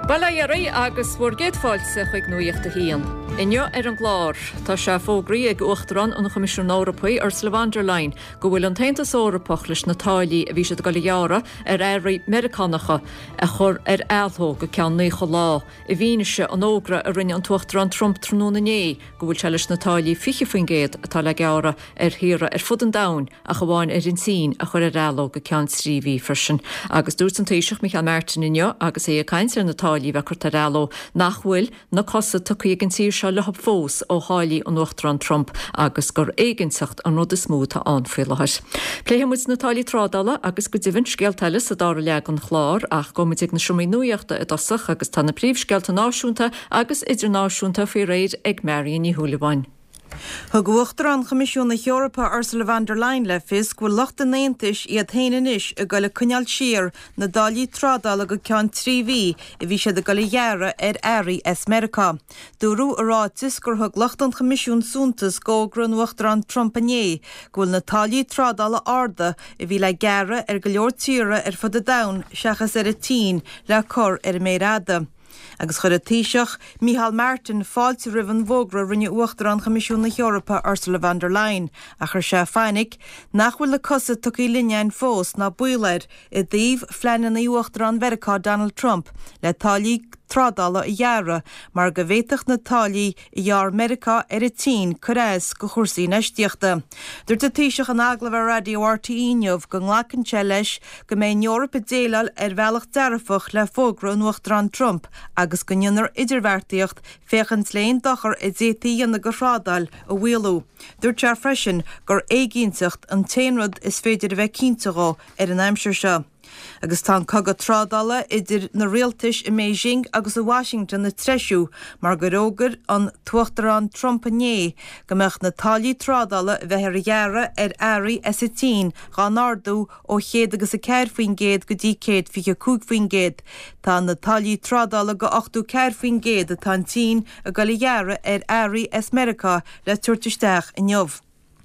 Balayarí agus bhórgéad fáilte chuig nuíochta híon. Inne an glár, tá se fógraí ag uachtarán an Comisiún Eorpaí Ursula von der Leyen go bhfuil an taontas Eorpach leis na táillí a bhí siad go leabhar ar éirí Americanacha a chur ar ealthó go ceann naocha lá. I bhíneise an ógra a rinne an tuachtarán Trump tróna né go bhfuil se leis na táillí fiche faoin géad atá le geabhra ar híra ar fud an dain a go bháin ar in sin a chur ar ealó go ceann sríomhí freisin. Agus dúirt an taoiseach Michael Martin inne agus é a caintear na táillí bheith chuir ar ealó nach bhfuil na cosa tucaí an tír se lehab fós ó háilí an uachtarán Trump agus gur éigeansacht an rud is smúta anfuilehair. Pléhamid na táillí trádala agus go dtíhann scialtaile sa dára leag an chlár ach gomid ag na siomí nuíochta i dosach agus tána príomhscialta náisiúnta agus idirnáisiúnta fí réid ag Marion í Húlibáin. Thug uachtar an Comisiún Eorpa Ursula von der Leyen le fis go lochta naontais iad héanais a go le cúneal siar na dálaí trádala go ceann tríhí I bhí siad a go le dhearra ar éirí America. Dúrú arátis gur thug locht an Comisiún súntas gógra uachtar an Trump ané gohfuil na táillí trádala arda I bhí le gearra ar go leor tíre ar fud a dain seachas ar a tín le cur ar méráda. Agus chur a taoiseach Michael Martin fáilte rivan bhógra rinne uachtar an Comisiún Eorpa Ursula von der Leyen a chur sé fáinnig nach bhfuil le cosa tucaí linneáin fós na buair I dtíobh fleanan na uachtar an Vericá Donald Trump le táillí trádala I dhearra mar go bhhéiteach na táillí I dhear America ar a tín choréis go chórsaí neistíochta. Dúirt a taoiseach an aglah radio RTE neamh go nglacann leis go mbeidh Eorpa déalal ar bhealach dearfach le fógra an uachtar an Trump agus go nionnar idirhharrtaíocht féchant léon dochar I dtétaí anna go rádal a bhuialú. Dúirt sé freisin gur éigínsacht an téanrad is féidir a bheith cíntará ar an aimsir seo. Agus tá cogad trádala idir na réaltais I Beijing agus a Washington na treisiú mar go rógur an tuachtarán Trump ané go mbeadh na táillí trádala bheith ar dhearra ar éirí S10 gan ardú ó chéad agus a ceir faoin géad go dtí céad fiche cúig faoin géad. Tá na táillí trádala go 8 ceir faoin géad atá tín a go le dhearra ar éirí America le tuairteisteach I neamh.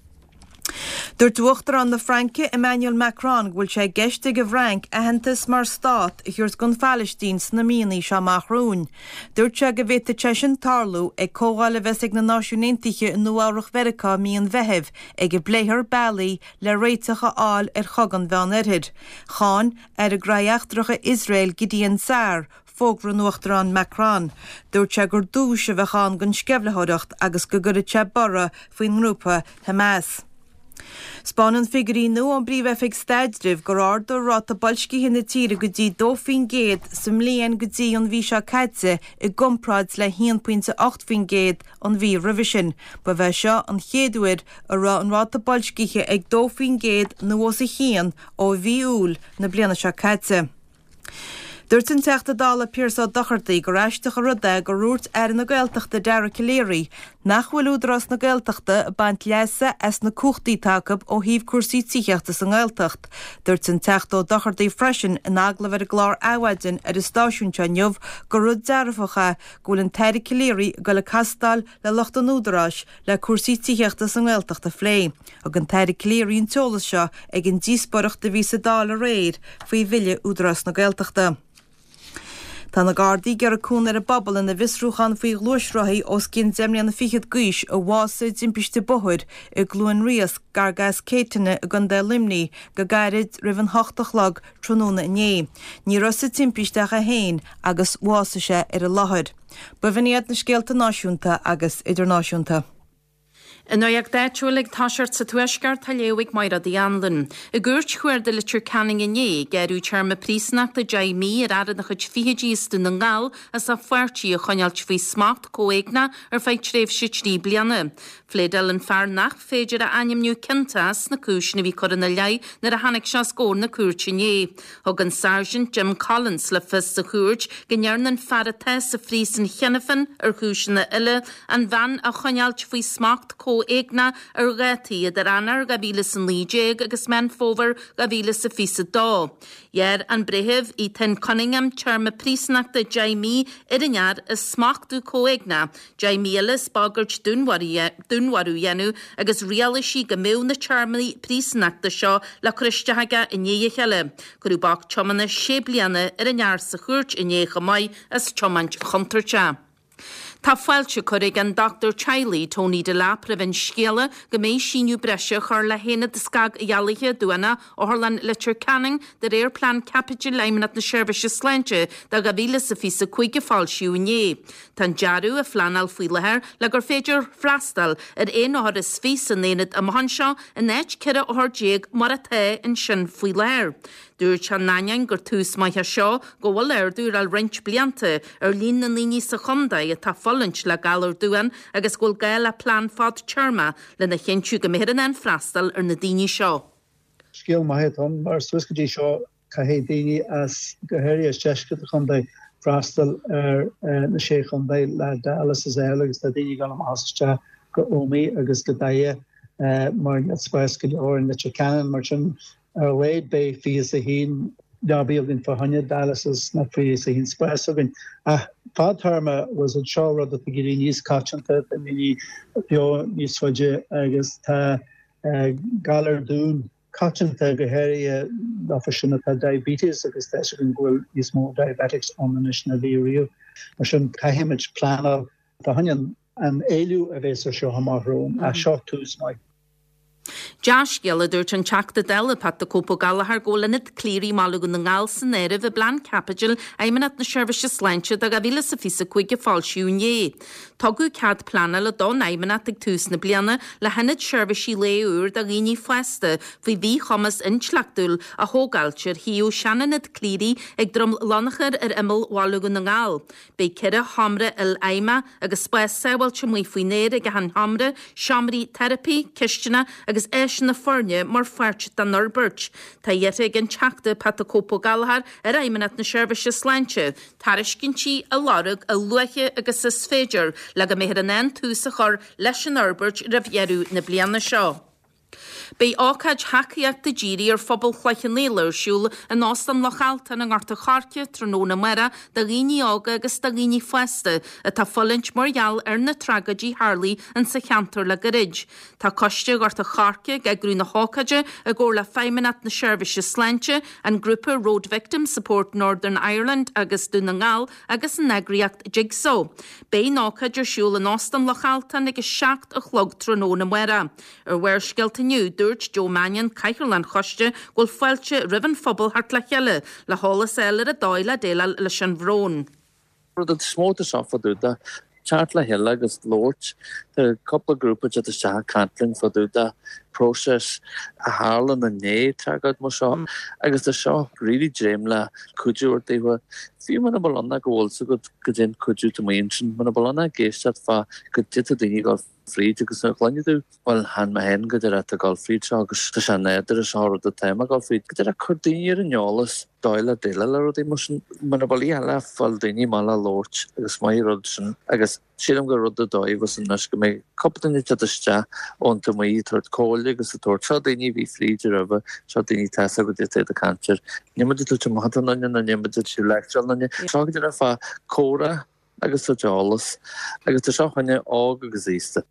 Dúirt uachtar an na Franke Emmanuel Macron bhfuil sé geiste go bhrank a hentas mar stát I thuairt gon Palestín na míonaí se amachrún. Dúirt sé go bhfuil tesin tarlú ag cógáil bheits ag na Náisiún Aontaithe in nuamhrach Vericá míon bheitheh ag bléithir bailí le réiteacha áil ar chogan bhean irthid. Cháin ar a graíochtracha Israel Gideon Sar fógra nuachtar an Macron. Dúirt sé gur dúis a bheitán gon sceblathireacht agus go gurad sé borra faoin ngrúpa Hamas. Spánan figurí nó an bríomhefik staiddrih gur ardú rát a bolsci hinna tíre go dtí 2 géad sa mbliain go dtí an bhí seo caite I gompráid le 1.8 géad an bhí rivisin, ba bheith seo an chéadúir a rá an rát a bolsciche ag 2 géad nó os a chéan ó bhí úl na bliana seo caite. Dúirt an teachta dála Piarsá Docherty go raisteach a ruda go rúirt ar na Gaeltachta Dara Caléirí nach bhfuil údras na Gaeltachta a baint leasa as na cúchtaí takab ó híomh cuasaí tíochta san Gaeltacht. Dúirt an teachta Docherty freisin in aglah ar a glár áhaidin ar is stáisiúnte neamh go rud dearfacha gúil an Dara Caléirí go le castal le locht an údarás le cuasaí tíochta san Gaeltachta flé. Ag an Dara Caléirí an teolas seo ag an díosparachta bhí sa dála réir faoi bhile údras na Gaeltachta. Tá na Gardaí gur a cún ar a bobbal in na visrúchan faoi glúisrothaí os cin zemlian na fichiad gúis a bhása dimpiste bohuir I glúin rias gar gas céitine a gandá limní go gairid rivan 8 lag tróna iné. Ní rosa timpisteach a héin agus bhása sé ar a láthir. Bhuiníad na scéalta náisiúnta agus idirnáisiúnta. In ag déitúlaigh táisiart sa tuaisceart tá léigh mar a dhéanlan. I gúirt chuir de litir canning iné geirú tearma prísnacht a Jaimí ar airad na chud fihidíiste na ngáil a sa fuirtí a chonealt faoi smacht cóigna ar feid tréimh sitrí bliana. Flédal an fear nach féidir a animniú cintas na cúisna bhí chur na lei nar a hanig se scór na cúirtiné. Thug an Sergeant Jim Collins le fis sa chúirt gnearnan fear a tes sa frísan chenefin ar cúisina ile an bhean a chonealt faoi smacht có éagna ar gataí ar anar ga bhíle san líéig agus men fóver ga bhíle sa fisa dó. Iar an brehih I ten Cunningham charma prísnachta Jaimí irinnear is smachtú cóigna. Jaimí elis bagart dunwarú yenu agus realisi go mew na charmaí prísnachta seo la Christahaga inéhe heile. Gurú bach chomana sébliana irinnear sa chuirt inécha mai as chomant chuntarcha. Tá fáilte chuig an Dr. Chiley Tony de la previn scéala go méid síniu breise chur le héna de scag ialaithe dúana ó Harlan Litcher Canning de réir plan capital leimanat na seirbise sleinte da go bhíle sa fisa chuige fáilsiú inné. Tá dearú a flanal fuileher le gur féidir freastal ar éon áhar is fís an éad am hanseo in éit cire ó déag mar a the in sin fuileher. Dúr chan nain gur tús maithe seo go bhfuil dúr al rint blianta ar lín na líní sa chundaid a tá fallint le galar dúan agus ghfuil gael a plán fád charma le na chéintú go méhéan an freastal ar na daoine seo. Scéal maithe an mar suiscadí seo caihé daoine as gohéirí as teisce a chundaid freastal ar na sé chundaid le dálas is éile agus tá daoine gan am hasiste go ómaí agus go daie mar spáis go leor in Litcher Canning mar sin ar leid bei fios a hín Darby in for $100 is not free so in space again. Fatharma was a show that the Guineas catchant that I mean you switch I guess Galler Dune catchant the Gahari the diabetes because that's will is more diabetics on the national area. I shouldn't image plan of the Hunyan and Elu of a show Hamarro a shot to my Josh Gilla dúirt an teachta deile pat de cópa galahar ggólanid clírí málagun na ngáil san éirih blan capital aimanat na seirbise sleinte a bhíle sa fisa chuige fáilsiú inné. Tugu cad plana le don aimanat ag tús na bliana le henad seirbisí léúr da ghíní fuesta fao bhí chomas inslachtúil a hógaltir hiú seananad clírí ag drom lanachar ar imil málagun na ngáil. Bei cire hamra il aima agus spes sewailte mui faoi néir ag han hamra, siamrí therapy, cistena agus éis na forne mar fuirt dan Norbert. Tá dhéite ag an teachta pat a cópa galahar ar aimanat na seirbise sleinte. Tariscintí a larug a luaithe agus is féidir le go méhar an an tús a chur leis an Norbert rahhearú na bliana seo. Bei ácaid hacaíach de ddíri ar phobal chleichan léir siúil an ástan lochalta na ngarta charce tróna mera da ghíní ága agus da ghíní fuesta a tá follint margheall ar na tragadí Harley an sa cheantar le gorid. Tá coiste garta charce ge grú na hácaide a ggóir le feiminat na seirbise sleinte an grúpa Road Victim Support Northern Ireland agus dúna ngáil agus an negriacht jigsaw. Bei nácaidir siúil an ástan lochalta agus seacht a chlog tróna mera. Ar bhhair scialtaniu dúirt Joe Mannion caiithlan choiste ghfuil foiilte rivan phobal hart le cheile le hálas eile a dáile déile leis an bhrón. Dat smóta sáfadúda chart le heile agus Lord the couple grúpa at the Shah Cantling fadúda process a Harlan and né tragad mo seo agus the seo really dreamla cuiú or they were few manabal anna go also good in cuiú to mention manabal anna geistat fa could dit a dingy got free to go glanne do well han ma hen go at the golf free agus the shaneder is hard at the time I got free get a cordinier in yolas doile dela or they must manabali ala fall dingy mala lord agus my rodson agus sílam go rud a dóibh was an nas go mé copptain it at sta on to my third call agus a torcha dingy be free to over so dingy tasa go dit the cancer nimmer to matan an nimmer to lecture an so a fa cora agus a jalas agus a shohanne og agus iste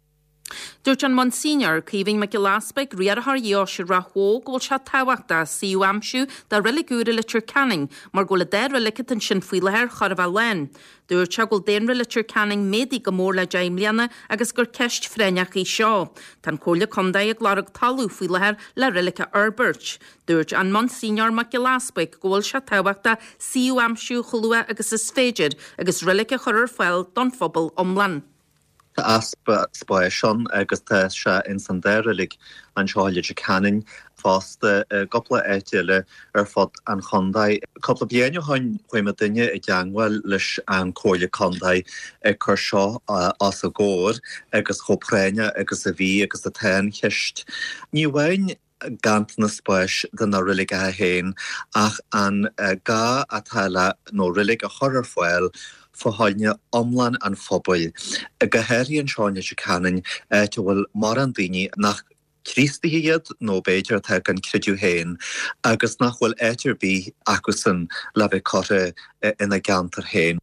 Dúirt an Monsignor cíhing me go láspaig riarthar dheoisir rathó ghfuil se táhaachta síú amsú de riligúra Litcher Canning mar ghfuil a déir rilicit an sin fuileir chor bh lein. Dúirt se ghfuil déanra Litcher Canning médí go mór le daimliana agus gur ceist freineach í seo. Tá cóla condaid ag larug talú fuileir le rilicha Herbert. Dúirt an Monsignor me go láspaig ghfuil se táhaachta síú amsú cholua agus is féidir agus rilicha chorir foiil don phobal omlan. Aspa Spáisian agus tá se in san déirelig an seáile Canning fásta gopla éitiile ar fod an chondaid. Coppla bliana hain chuime duine I deanghfuil leis an cóile condaid chur seo as a ggóir agus chopréine agus a bhí agus a tain cheist. Ní bhain gant na spáis den na rilig a héin ach an gá a taile nó rilig a chorir foiil fáilne omlan an phobal. A gohéiríonn seáine se canan te bhfuil mar an daoine nach Christihiad nó béidir atá gan creidú héin, agus nach bhfuil éitirbí acusan le bheith cote ina gantar héin.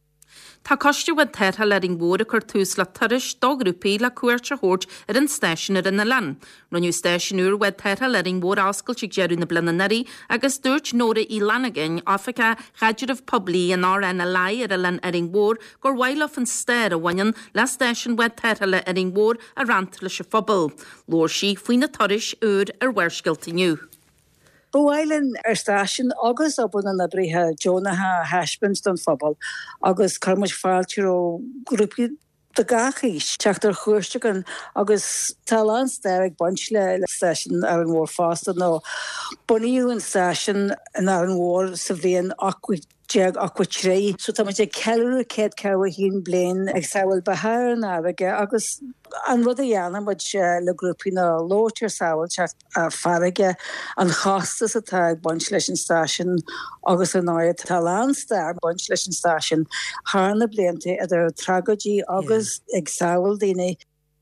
Tá costiúid tertha leing bóra chur túús le turis dogrúpaí le cuairt a hót ar an stáisiúnar in na lean. Runniu stáisiúr wed tertha leing bór ascail si gearú na blinaí agus dúirt nóra í lenagain Africa chaidirh poblí an RN a lai ar a len aring bór gur bhhaileh an stéir a bhainean le stáisiún wed tertha le aring bór a rant le se phobal. Lór si faoin na turis úr ar bhuirsciltiniu. Bhailen station agus op an na brithe Jonatha Hashbins don phobal agus karmuid fáiltir ó grúpi de gachis teachtar chuirstegan agus talán steig bunch le station ar an mór fásta nó buníú an station an ar an mór sa bhíon jag aquatré, so tá sé ceú céad ceha hín bliin ag saoil bahar an aige agus an rud a dhéanam bud le grúpina lóir saoil a farige an chastas atá ag buint leis an station agus an áid talán star buint leis an station hána blianta idir tragadí agus ag saoil daine.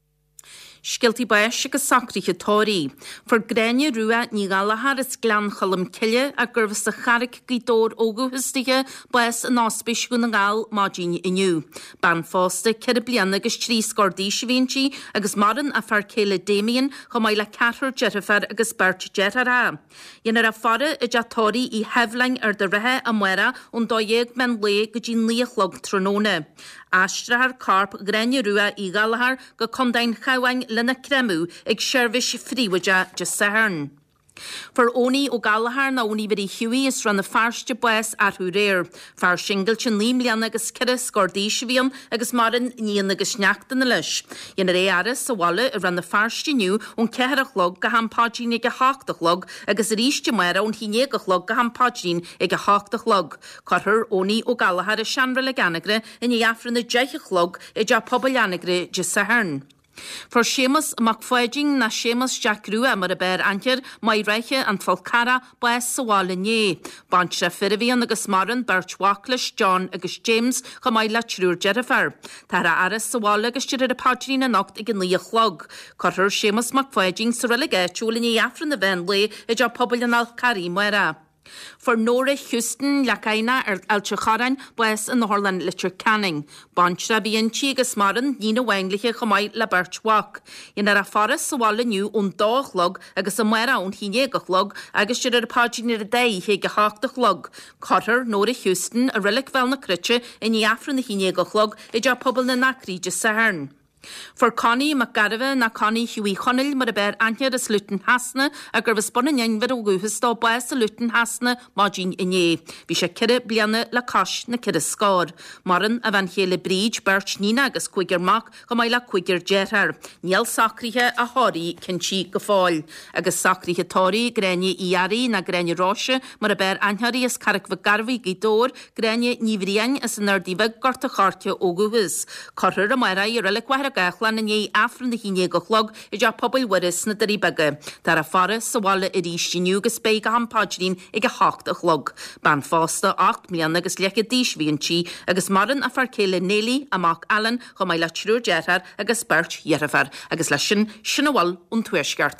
Skiltí baise go sacríthe tóí. For gréine ruúa ní galahar is glan cholam ciile a gurfas a charig gídór óguhustige bues an áspis go na gáil mádíine iniu. Ban fásta ceir blian agus trí scordí sivintí agus maran a far céile Damien go mai le cathar jetafar agus bert jetara. Ienar a fara a jatóí í heflein ar de rethe a muera ón dóéag men le go dí líochlog tróna. Astrahar carp gréine ruúa í galahar go condain chahain lena cremú ag seirbhis fríhaide de saharn. For óní ó galahar na óní bidí hiúí is ran na farste bues arthú réir. Far singel sin límlian agus cire scordí sivíam agus marin níon agus neachtan na leis. Yen ré aris sa wale a ran na farste nniu ón ceharachlog go hampágin ag a háchtachlog agus ríiste mera ón hínéagachlog go hampágin ag a háchtachlog. Carthur óní ó galahar a seanra le ganagre in i afran na deichachlog i d poballanagre de saharn. For Seamus McFadging na Seamus Jack Rua mar a bear ancher mai reiche an Falcara bues sa wala nye. Bantre Firivian agus Maran, Birch Wacklish, John agus James go mai la trúr Jennifer. Tara aris sa wala agus tyrir a pagrin a nocht ag an líochlog. Carthur Seamus McFadging sa relige chwlin i afran na ven le i jo pobl an Al-Kari mwera. For Nora Houston Lakaina Alchacharan bues in the Horland Litcher Canning. Bantra Bianchi agus Maran Nina Wengliche chomai le Birchwalk. In a forest sa wala new on doghlog agus a mwera on hinegachlog agus tyrir a pagin a day he gehachtachlog. Carter Nora Houston a relic vel na critche in the afran the hinegachlog e ja pobl na nacri just saharn. For Connie McGarva na Connie Huey Chonil mar a bear anhead is Luton Hasna a gur vesponnen ynver o guhustá bues a Luton Hasna magin iné. Vi sé kire blianne la cash na kire skar. Maran a van hele bridge Birch Nina agus Quigger Mac go mai la Quigger Jetar. Niel sacrihe a hori kinchi gefáil. Agus sacrihe tori grenje iari na grenje Roche mar a bear anhari is Carrick Vagarvi Gidor grenje Nivrian is an ardiveg garta chartje o guhus. Carter a maira i relic gachlan in é afran na hínéagachlog i d pobl waris na darí bege. Dar a fara sa wala i ríistiniu gus beig a hampáidrín ag a háchtachlog. Ban fásta 8 million agus lecha dísvíontí agus maran a far céile Nelly a Mark Allen go mai le trúr Jetar agus Birch Yerafar agus le sin awal ón tuaisgart.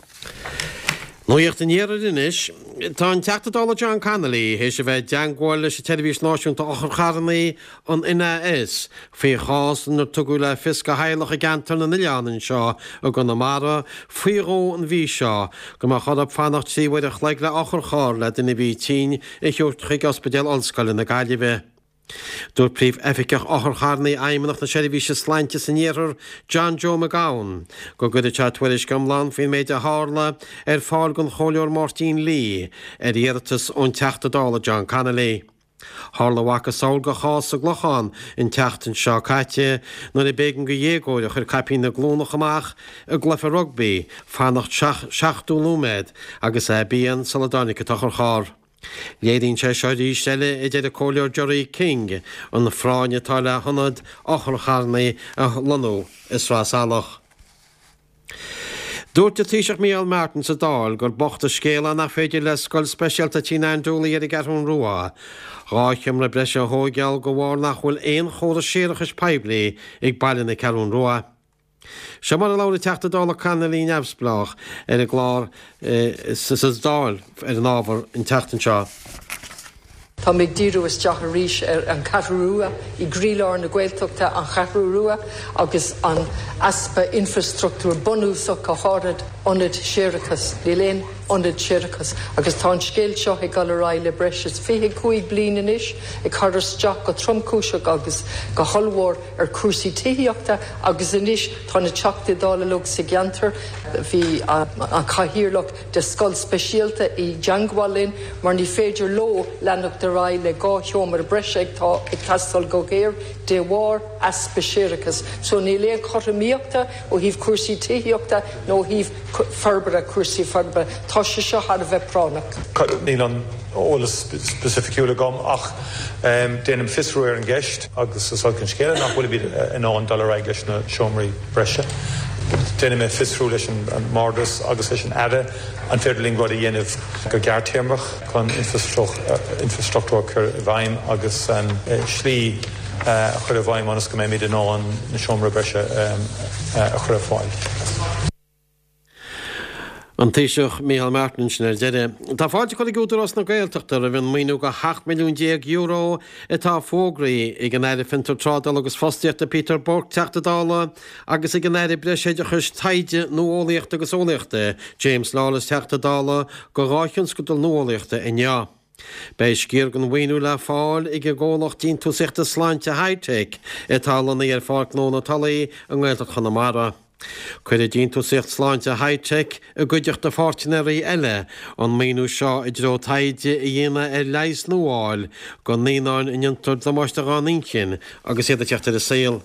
Nóíocht in éad inis, tá an teachtadála John Connolly hé sé bheith deangáil leis televis náisiúnta ochar charnaí an ina is, fé chásan ar tugu le fisca heilech a gantar na nilianan seo a go na mara, fuiró an bhí seo, go má chodab fannacht síhaid a chleig le ochar chár le duna bhí tí i chiúrt chuig ospedal olscoil na Gaillimhe. Dúr príomh efficach ochar charnaí aimimeach na televíse sláinte san éar John Joe McGowan, go gud te tuairis gomlan fin méid a hála fáil gon choleor Martin Lee éartas ón teachtadála John Connolly. Hála wacha saoil go chás a glochan in teachtan seo caite nuair i bégan go dhégóide chur capí na glúnach amach a glufa rugby fannacht 7 lúméid agus bíon Saladonica tochar chár. Léirín sé seoidí stelle i d a cóleor Jerry King an na fráine tá le honad ochar charnaí a lonú is rá salach. Dúirt Taoiseach Micheál Martin sa dáil gur bochta scéala nach féidir le scoil speisialta tí dúla ar i garún ruá. Ráithim na breise thógeal go bhhar nach bhfuil éon chóra séirechas peblií ag bailin na carún ruá. Se mar a láir teachta dála canna í nebsblach ar a glár sa dáil ar an ábhar in teachtan seo. Tá mé díú is deach a ríis ar an carúa I gríláir na Gaeltachta an charúa agus an aspa infrastruktúr bonúsach a hárad onid séirechas, léléon onid séirechas, agus tá an scéil seo ag gal rá le breis 25 bliain is ag chuidirsteach go tromcúiseach agus go hollmhór ar cuasaí taíochta agus inis tá na teachta dála lug sa geantar hí an caithíirlach de scoil speisialta I Deangwálinn mar ní féidir ló lenach de rá le gá teomar breis ag tastal go géir de bhhar aspa séirechas. So ní léon choramíochta ó híh cuasaí taíochta nó híh ferbara cuasaí ferbara. Tá sé seo ar bheith pránach. Níl an ólas specificúla gom ach déanam fisrú ar an gceist agus is solcinn scéile nach bhfuil bhí an $1 leis na seomraí breise. Déanam é fisrú leis an mardas agus leis an ada an féidirling rud a dhéanamh go gearrtéarmach chun infrastruchtúr chur bhaim agus an slí chur bhaim anas go mé míad an na seomra breise a chur fáil. An Taoiseach Micheál Martin sin ar deire. Tá fáilte chuir gútar os na Gaeltachta a bhíonn míú go €8 milliún atá fógraí ag an éidir fintar trádal agus fóstiíochta Peter Bork teachtadála agus ag an éidir breisiide chus taide nóolaíochta agus ólaíochta James Lawless teachtadála go ráithinn scotal nóolaíochta inne. Beis cír gan bhaoinú le fáil ag ggólacht tín tú siachta sláinte high-tech tálanna ar fáic nó na talaí an Gaeltach Chonamara. Cuir dín tú sicht sláinte high-tech a gcuideocht a fortinaí eile an míú seo I dro taide I dhéana ar leis nóáil go níáin iniontar do máiste gánícin agus iad a teachtar a saoil.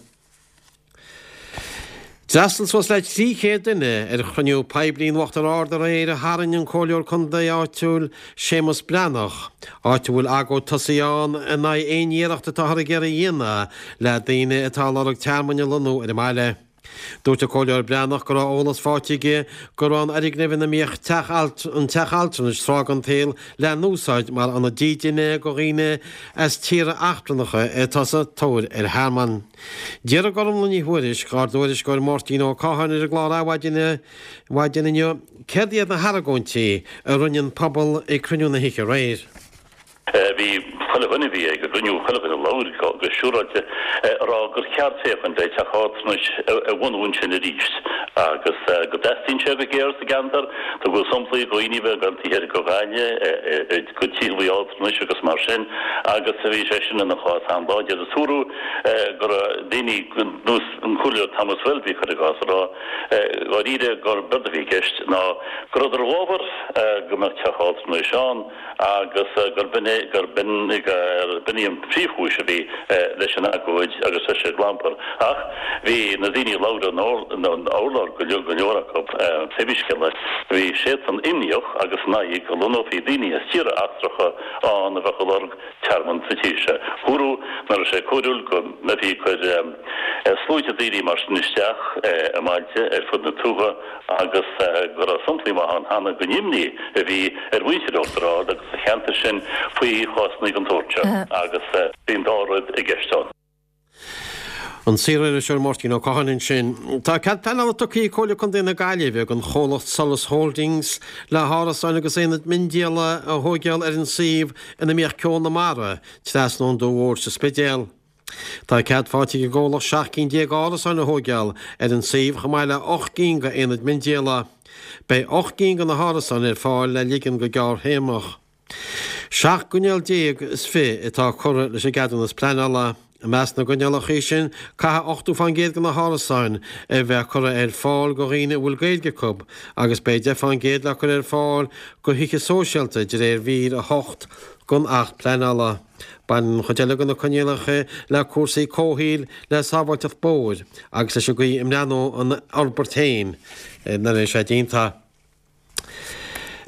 Drasals was leid 3 duine ar chuniú peblion wachtar ardar éir a haran an cóleor chun áitiúil Séamus Breanach. Áitiúil agó tosaíán a na éoníireachta tá a ggéir dhéana le daine atá lorug tearmaine lunú ar meile. Dúirt a cóleor Breanach go ólas fáitiige gur an arignefin na míoch teachaltanis trág an téal le núsáid mar an díine go riine as tíre achtranacha tasa tóir ar Herman. Déar gom lení thuiris gáúiris gur mórtíí ó cáhan ar a glár áhaidine cediad na Haragóntí a runnean pobl ag cruniú na hiice réir. Bhí chohhuiine bhí ag runniú chohhuiine láir go siúráte rá gur ceartséfan de teáis a bhhaún sin a ríist agus go destín se a géir a gantar tá bhfuil somplaí roiíbh gantíhéir go bhaine go tíhí áis agus mar sin agus a bhí sé sin na cháás andáide a súrú gur daoine nús an chuúliú Thomas Welby chu gas rá ide gur bedahí ceist ná gruidir bháhar go mar teáis seán agus gur binníam príomhúise bhí leis an agóid agus sé glampar. Ach, bhí na daoine láda an álar go leorach sebisce leis. Bhí sé an imneoch agus naí go lunóí daoine is tíre astracha an a bhechalarg tearman sa tíise. Chúrú mar sé cúúil go na bhí chuid slúite daoine mar nisteach a mailte ar fud na túha agus gur a suntlí an hána go nimní a bhí ar bhuiidirrá agus a cheanta sin faoi chásnaí an tóirte agus bhíon dáróid I gceistán. An síir seir mórtíí ó cáhann sin. Tá cead penaltaí cóla chun déna gaiileh an cholacht Solas Holdings le hárasáin agus éad mindéala a thógeal ar an síomh ina míoch ceán na mara teasnón dóhór sa spidéal. Tá cead fátií go ggóla 16 árasáin na thógeal ar an síomh chamáile 8 go éad mindéala. Bei 8 gan na hárasáin ar fáil le ligan go gear héamach. 7 guneal déag is fé atá chora leis a gadannas pleanala. A meas na gunealach sin catha 8 fan géad gan na hárasáin a bheith chura ar fáil go riine bhfuil gailge cub agus bé de fan géad le chur ar fáil go hiiche sóisialta de réir vír a 8 gun 8 pleanala. Ban chudeile gan na conéalacha le cuasaí cóhíil le sábhailteach bóid agus leis go imleanó an Albertain na sé dínta.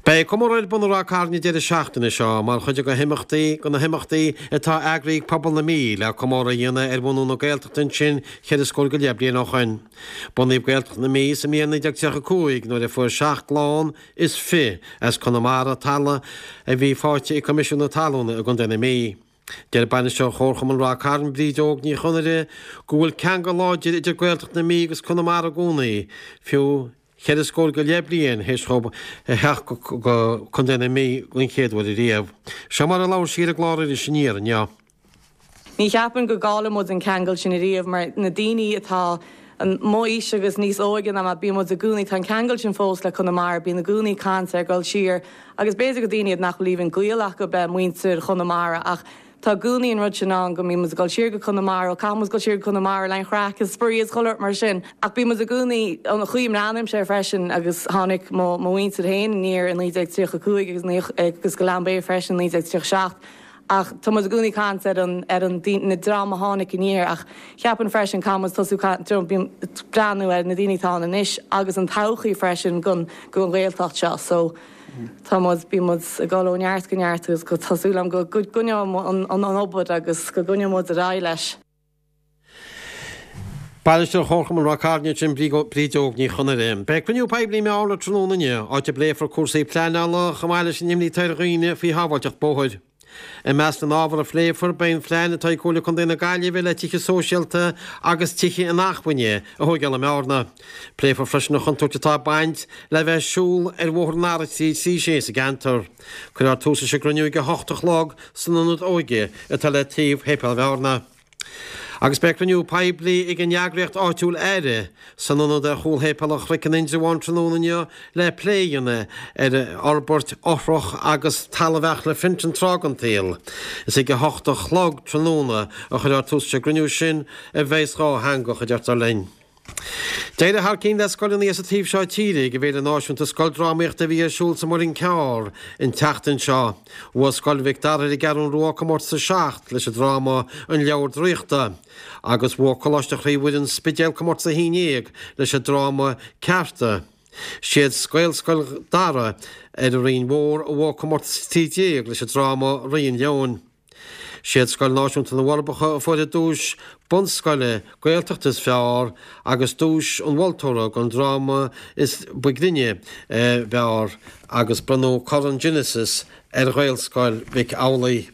Bei cumóid bunará carne de seachtainna seo, mar chuide go himachtaí go na himachtaí atá agraíh pobl na mí le cumóra dhéana bhú nó gaalteachtain sin chead a scóil go leblion á chuin. Bunaíh gaalteach na mí sa míana deagteach cuaig nó fuair 6 glán is fi as Connemara talla a bhí fáte i comisiún na talúna a gunda na mí. Deir baine seo chórchaman rá carn brídeog ní chunaire go bhfuil cean go láidir idir gaalteach na mí agus Connemara gúnaí fiú chead a scóil go leblion héis chob heach go chundéna mí gin chéadhfuil i riamh. Se mar a láir siad a gláir i sinníar an ja. Ní cheapan go gála mud an ceangail sin i riamh mar na daoine atá an móis agus níos óigean am bí mud a gúnaí tá ceangail sin fós le Connemara bí na gúnaí cancer gáil siar agus béidir go daoine nach líomhann gaolach go be muintir Connemara ach tá gúnaí an rud sin an go mí mu gáil siar go Connemara camas go siar Connemara lein chraach is spríos choirt mar sin ach bí mu a gúnaí an na chuoim ránim sé freisin agus tháinig má muintir héin níor an líag tríocha cuaig agus go lean bé freisin líag tríoch 7 ach tá a gúnaí can ar an na drama tháinig iníir ach cheapan freisin camas tosú bí breanú ar na daoinetána inis agus an tochaí freisin gon réaltacht seo so Thomas bí mud a gáóneart goneartús go tasúlam go gunne an obbod agus go gunne mud a rá leis. Baiiste chóchaman rá carne sin brídeog ní chuna réim. Be cuniú peblií me ála trónaine áte bléfar cuasaí pleála chamáile sin nimlí teirghine fhí hábhailteach bóthid. I meas an ábhar a phléifar bein phléin atá cóla chun déna gaiileh le tiche sóisialta agus tiche in nachhaine a thugeala meárna. Pléifar freisin chun tuirtatá baint le bheith siúil bhór náratí sí sé a gantar. Chur túsa se gruniú go 8 lág san anúd óige atá le tíomh hépel bheárna. Agus becraniú peblií ag an neagraíocht áitiúil éire san anúd a chúlhépelach rican inúháin trónaine le pléanana ar orbort óthroch agus talbheith le fintan trágantail. Is ag go 8 lág tróna a chuir túsa se gruniú sin a bhéisrá hangach a deart ar lein. Déide haar cín le scoil níos a tíomh seo tíide go bhéad an náisiúnta scoildráíocht a bhí siúil sa mar in ceár in teachtain seo, bhua scoilmhic dar i gar an ruach mórt sa 7 leis a dráma an leabhar dríochta, agus bhua choláisteach riomhúid an spidéal mórt sa híineag leis a dráma cearta. Siad scoil dara ar a rion mór a bhua mórt sa tíideag leis a dráma rion leon. Siad scoil náisiúnta na Warbacha a fáid a dúis bunscoile gaeltachtas fear agus dúis an bhiltóra an dráma is buigdine fear agus brenó Coran Genesis ar ghailscoil vic álaí.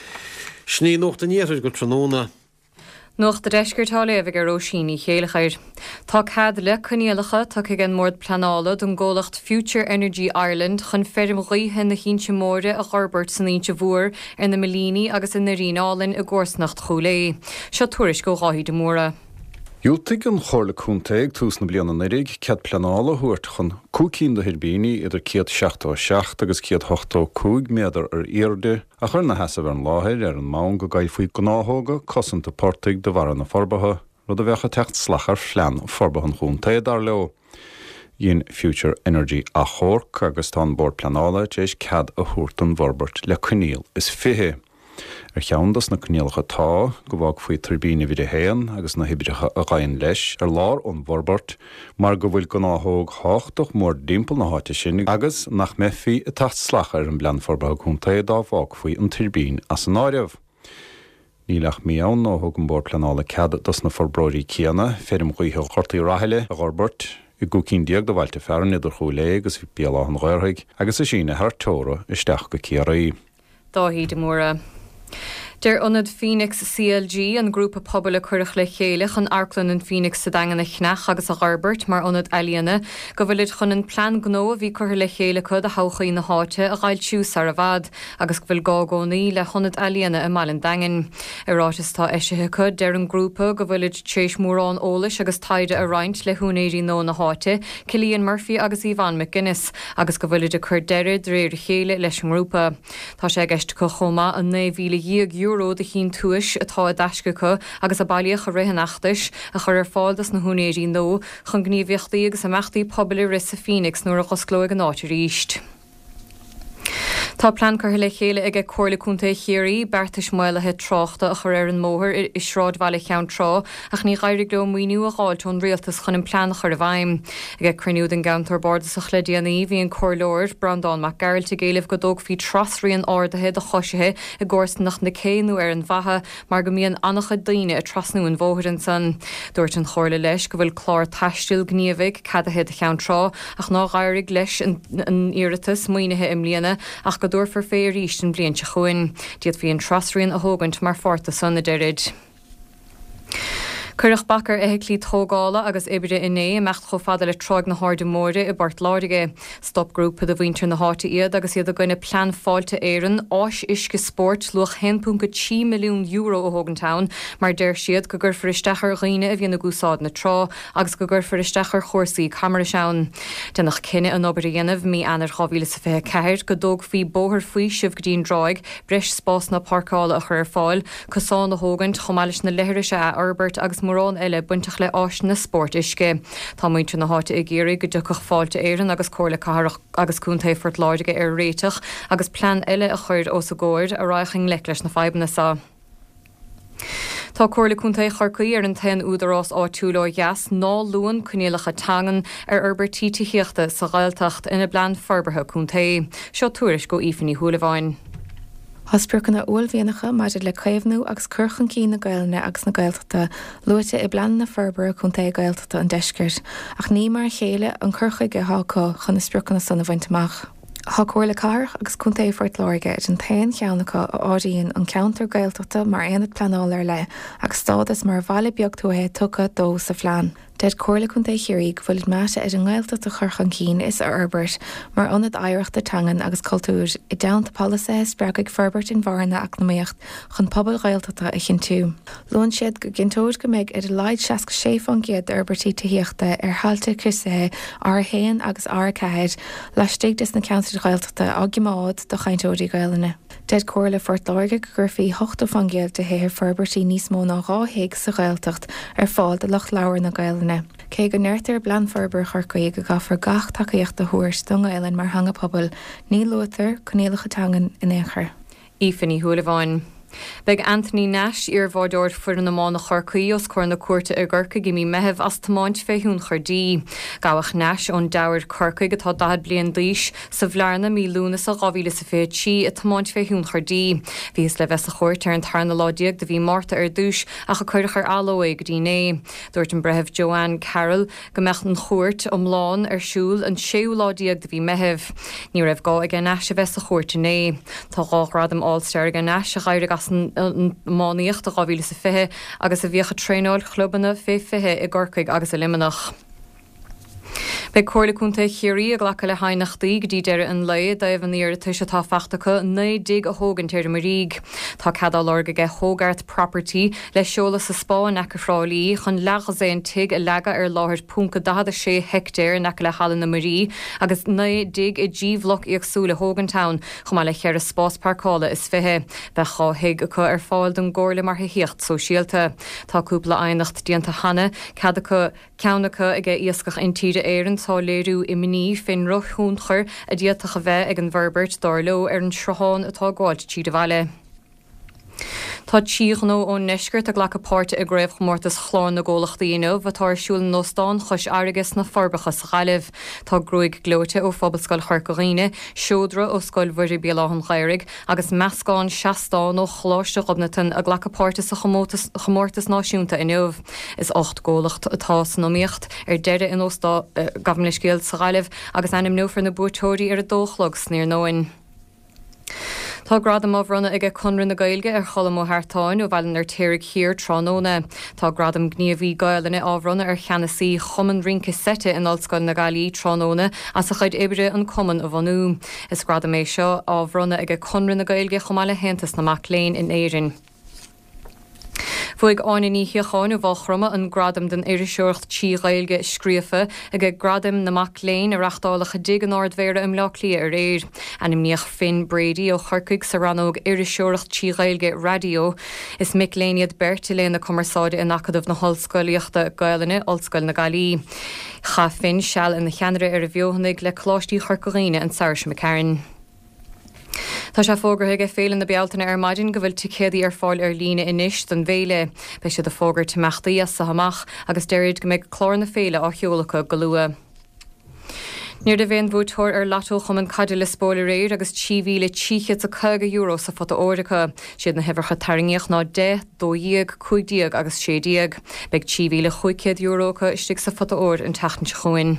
Sní nócht an éir go tróna. Nuach de reisgurtá leh gur rósíní chéalachair. Tá cad le chunéalacha tá an mórd planála don ggólacht Future Energy Ireland chun ferm roithe na chinse móre a Garbert san íse bhór ar na Melíní agus in na Ríálinn a gcósnacht cholé. Seo tuairis go gáí de móra. Dúltaigh an chorla cúntaigh tús na bliana narig cead planála thuirt chun cúcín do hirbíní idir ciad 7 agus ciad 8 méadar ar iarde a chur na heasa bhar an láthir ar an mán go gaid faoi go náthóga cosanta portaigh de bhar na forbatha rud a bhecha techt slachar flean forbathan cúntaigh dar leo. Íon Future Energy a chórc agus tá bord planála dééis cead a thuirt an Warbert le cuníal is fithe. Cheandas na cnéalacha tá go bhag faoi turbína bhí héan agus na hibricha a ghain leis ar lár ón Warbert mar go bhfuil go náthóg 8 mór dimple na háte sin agus nach mefií a tacht slachar an blean forbatha chuntaigh dá bhag faoi an turbín as an áireamh. Nílach míán nó thug an bord planála cead dos na forbróirí céanna férim chuoithe chortaí rathile a Warbert i gúcín diaag do bhailte fearan idir chuúlé agus bhí bealach an ghairthaigh agus a sinna thar tóra isteach go céaraí. Dáhí de móra. Der onad Phoenix CLG an grúpa pobl a chuirech le chéile chun Arklan an Phoenix sa dangan na chnach agus a Garbert mar onad Aliana go bhfuil chun an plan gnó a bhí chuir le chéile chud a háchaí na háte a gáil siús ar a bhd agus bhfuil gágónaí le chunad Aliana a malin dagan. Arátas tá eisithe chud der an grúpa go bhfuil tréis mórrán ólas agus taide a roint le húnéirí nó na háte, Cillian Murphy agus Ivan McGuinness agus go bhfuil de chur deire dréir chéile leis an grúpa. Tá sé gceist go chomá an 9,000 euro de chin túis atá a deiscecha agus a bailíoch a rihanachtais a chur ar fáildas na húnéirí nó chun gníomhiochtaí agus a meachtaí poblí ris a Phoenix nuair a chosclóigh an áitir ríist. Tá plan chu le chéile ag chorlaúnta chéirí bertas muilethe trochta a chur ar an móthir is sráidhile chean trá ach ní gaiir go muoinú a gáil tún rialtas chun an plan chur a bhaim. Ag cruniú den gantar borda sa chludianaí hí an chorlóir Brandán mac Gairilta géileh go dóg hí trasraíon ordathe de choisithe i gcósanach na céanú ar an bhatha mar go mííon annacha daine a trasnú an bmhóthir an san. Dúirt an chorla leis go bhfuil chlár taistil gníomhaigh cadathe a chean trá ach ná gairig leis an iiritas muoinethe im líana ach go dúir for féir ríist an blianta chuin. Diad bhí an trasraíon a thógant mar forta san na deirid. Curach Bakar lí tógála agus ébre inné mecht cho fada le troig na háde móre I Bart Láige. Stopgrúpa a bhaintear na háta iad agus iad a goine plan fáilte éan áis isce sport luach 10.10 milliún euro a Hogantown mar deir siad go gur fristeachar riine a bhíonna gúsáid na trá agus go gur fristeachar chósaí camera seán. Denach cinenne an obair dhéanamh mí anar chohíle sa fé ceir go dóg fhí bóthir faoi sibh go dtíon ráig breis spás na parcála a chur fáil cosán na Hogant chomáilis na lehirir se a Albert agus Morán eile buintach le áis na sport isce. Tá muinte na háta I géirí go dúchach fáilte éan agus cóla carach agus cúntaí Fort Láige ar réiteach agus plan eile a chuir os a ggóir a ráiching le leis na febanna sa. Tá chorlaúnta charcaí ar an 10 údarrás áitiúlá gheas ná luan cunéalacha tangan ar Albertí tííochta sa ghailtacht ina blan farbartha cúntaí. Seo túris go ífaní thuúlaháin. Hosprucan na ullmhéanacha maidir le caomhnú agus curchan cí na gailne agus na gailtachta luite I blan na farbar chunta gailtachta an deiscirt ach ní mar chéile an curcha go háá chun na sprucan na sanna bhaintach. Tá cuairla carach agus chunta Fort Láige an tain cheannacha a ádaíonn an counter gailtachta mar aonad planáil ar le agus stádas mar bhaile beagtúthe tucha dó sa phlean. Dead cuairla chunta chéirí bhfuil meata ar an gáilteachta churchan cín is ar Albert mar anad éireachta tangan agus cultúr I daanta palaisa spreagaigh Ferbert in bharna ach na méocht chun pobal gailteachta a chin tú. Lón siad go gintóid go méid ar leid 66 fan giad Albertí tííochta ar halta crisathe ar héan agus ar ceid leis stigtas na counter gailteachta agimád do chaintóirí gailena. Dead cuairla Fort Láige go gurfií 8 fan giad de héir Ferbertí níos mó ná ráhéig sa gailteacht ar fáil de lech leabhar na gailena. Cé go neirtar blan farbar charcaí go gafar gach takeíocht a thuairs don Éileann mar hanga pobl ní luatar cunéalacha tangan in éair. Ífaní thuúlaháin. Beg Anthony Nash ar bhádóir fuair na mána charcaí os chuir na cuairta a ggurca gimí mehebh as tamáint féún churdí. Gabhach Nash ón dair charcaí go tá dahad blion díis sa bhlearna mí lúnas a gáhíle sa fé tí a tamáint féún churdí. Bhís le bheits a chuirt ar an tarna ládiaag de bhí Marta ar dúis a chu chuirach ar alóig go dtíné. Dúirt an brethebh Joanne Carroll go mecht an chuirt omláin ar siúil an séú ládiaag de bhí mehebh. Ní raibh gá ag an Nash a bheits a chuirta né. Tá gáhrad am Allstar ag an Nash a gaiir an máíocht a gáhíle sa fithe agus a bhíocha tréáil chlubanna fé fithe I gcorcaig agus a limanach. Bei chorlaúnta chéirí a ghlacha le hainachtaí go dtí deire an le daobh an íir tuise tá feachtacha 9 a hógan tíir maríg. Tá cadá lága ge Hogarth Property le seola sa Spáin Necafrálaí chun leachas é an tig a lega ar láthir punca 16 hectéir nece le hallan na marí agus 9 I ddíomhlach íagsúla Hogantown chumá le chear a spás parcála is fithe be cháhiig acu ar fáil don ggóirla mar hiocht sosiálta. Tá cúpla ainacht díanta hana cadacha ceannacha ige íoscach intíide éan tá léirú I miní fin rothúnchar a diaatacha bheith ag an Verbert darló ar an sraháin atá gáilt tíad a bhaile. Tá tíochnó ón neisgurt a ghlacha páirte a gréibh mórtas chláán na ggólachtaíineh a táirsúil nóstáin chus airgus na forbachas chaileh. Tá grúig glóite ó phobalscoil Charcaghine, siúdra ó scoil bhuirí Béalán Ghairigh agus meascáin 60 ó chláiste Robnatan a ghlacha páirte sa chomórtas náisiúnta inniuh. Is 8 ggólacht atá nóíocht ar deire in óstá gabham le scéal sa chaileh agus anim nófar na bútóirí ar a dóchlog sníor nóin. Tá gradam áhrunna ag chunran na Gaeilge ar cholam ó Hartáin ó bhaileann ar téirigh hir trónóna. Tá gradam gníomhí Gaeilena áhrunna ar cheannasaí chuman rinca sete in Ollscoil na Gailí trónóna as a chuid ébre an cuman a bhanú. Is gradam é seo áhrunna ag chunran na Gaeilge chumáile hentas na Mac Léin in Éireann. Fuig áiní hiocháin ó bhchroma an gradam den iriseoirt tí Gaeilge scríofa ag gradam na Mac Léin a reachtálacha dig an ardmhéire im lelí ar éir. Anim níoch Finn Brady ó chorcaig sa ranóg iriseoirt tí Gaeilge radio is Mick Léiniad Bertilé na commerceáide in acadmh na hallscoilíochta Gaeilena Ollscoil na Gailí. Cha Finn seall in na cheanra ar a bheohannig le chlástíí Charcaghine an Saoirse McCarran. Tá se fógarthe félan na bealtainna ar maidin go bhfuil tucéadaí ar fáil ar lína inis don bhéile be si de fógar teachtaí sa haach agus deirid go méid chlár na féile á cheolalacha go lua. Níor de bhéon bhútóir ar lató chum an cadidir le spóla réir agus tíhíle €50 sa fota óracha siad na hefircha taringíoch ná 10, 2, 5 agus 6. Beag tíhíle €50 istig sa fota óir an tatan chuin.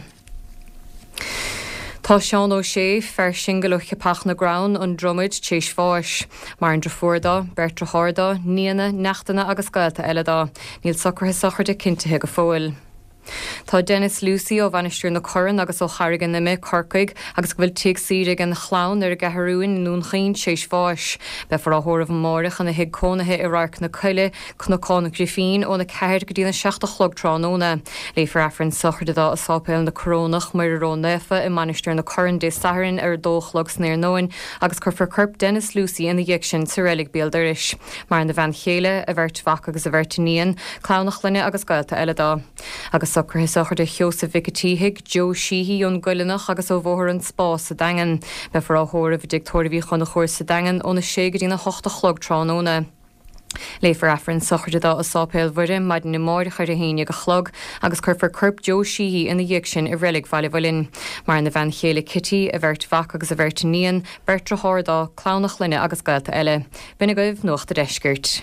Tá Seán ó sé fer singalúcha pach na ground an dromid tééis fáis, mar an drefuirda, Bertra Harda, níana, nachtainna agus gailta eiledá, níl sacrthe sachar de cinntethe go fóil. Tá Dennis Lucy ó bhainisteúr na chorann agus ó charigan na mé Corcaig agus go bhfuil tiag sirig an chlán ar a gathúin nún chaon tééis fáis. Be far áthóramh mórach an na hiag cónathe i rarc na chuile cnocána grifín ó na ceir go dtína 6 chlogtránóna. Léifar affrann sachardadá a sápéil na corónach mar ró nefa i manisteúr na chorann dé saharann ar dóchlog snéir nóin agus chufar curp Dennis Lucy in na dhéic sin sa rélig béaldaris. Mar na bhean chéile a bhirt fach agus a bhirtaníon, clánach linne agus gailta eiledá. Agus sacrthe sachar de Joseph Vicatíhiig, Joe Sheehy ón Goileanach agus ó bhóthar an spás sa dagan. Be far áthóramh dictóirhí chun na chóir sa dagan ó na 6 dtína 8 chlogtránóna. Léifar affrann sachardadá a sápéil bhuirim maidin na máir chuir a héine go chlog agus chufar curp Joe Sheehy ina dhéic sin i rélig bhailin. Mar na bhean chéile Kitty a bhirt fach agus a bhirtaníon, Bertra Harda, clánach linne agus gailta eile. Bina goibh nuacht a deisgirt.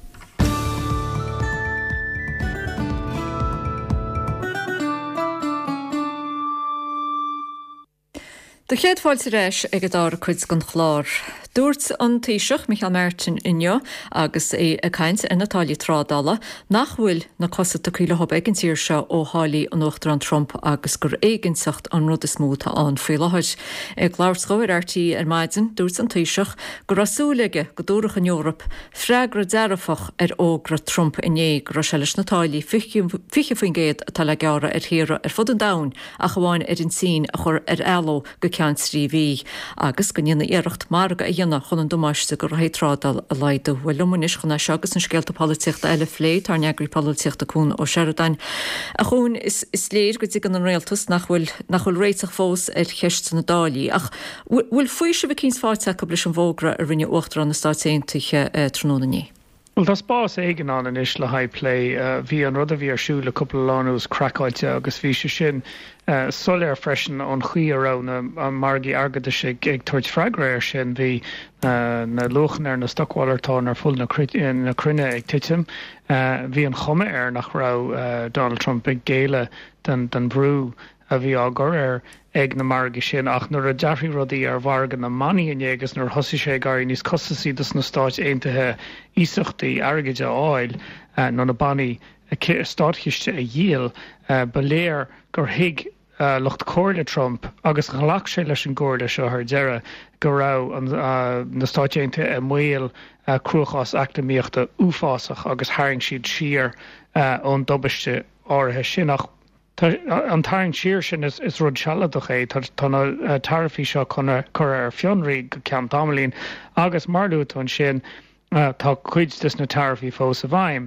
De chéadháil sa réis ag dá chuid gan chlár. Dúirt an taoiseach Michael Martin inneo agus é a caiint in Natália Trádala nach bhfuil na cosata chuile hob ag an tíir seo ó hálaí an Uachtar an Trump agus gur éigensacht an rud is smúta an fuilehaid. Ag láirscoir artí ar maidin dúirt an taoiseach gur asúlaige go dúrach an Eorop freigra dearafach ar ógra Trump inné gur se leis Natália fiche faoin géad atá le geara ar híra ar fud an dain a goháin ar an sin a chur ar eiló go cean tríhí agus go dhéanana iirecht marga a chun an domáiste gur hétrádal a leide bhfuil muis chuna segus an scéalta políochta eile flé tar neagraí políochta cún ó Sheridan. A chun is léir go dtí an réaltas nach bhfuil réiteach fós ar cheist na dálaí ach bhfuil faoi se bh cíns fáte go blis an bhógra a rinne uachtar an na státéintiche trónaní. Well, tá spás éigen an in is le haidlé bhí an rud a bhí arsú le cúpla lánús crackáilte agus bhí se sin soléir freisin an chuírá an margaí agad ag tuairt freigra sin bhí na luchan ar na stockháilirtá ar full na crunne ag tiitim. Bhí an chuma ar nach rá Donald Trump ag géile den brú a bhí águr ag na marga sin ach nuair a dearthaí rudaí ar bhargan na maní in agus nuair thosaí sé garí níos cosaí dus na stáit aontaithe ísachtaí airgeide áil nó na baní stáitchiiste a díal beléir gur hiig lucht cóirle Trump agus ghlaach sé leis an gcóirle seo ar deire go rá na stáitinte a mhaol cruachás aclamíochta uafásach agus haing siad siar ón dobaiste áirithe sinach. An tairn siir sin is rud sealadach é tána tarfaí seo chur ar fionraí go cean tamlín agus marlútún sin tá chuid dus na tarfaí fós a bhaim.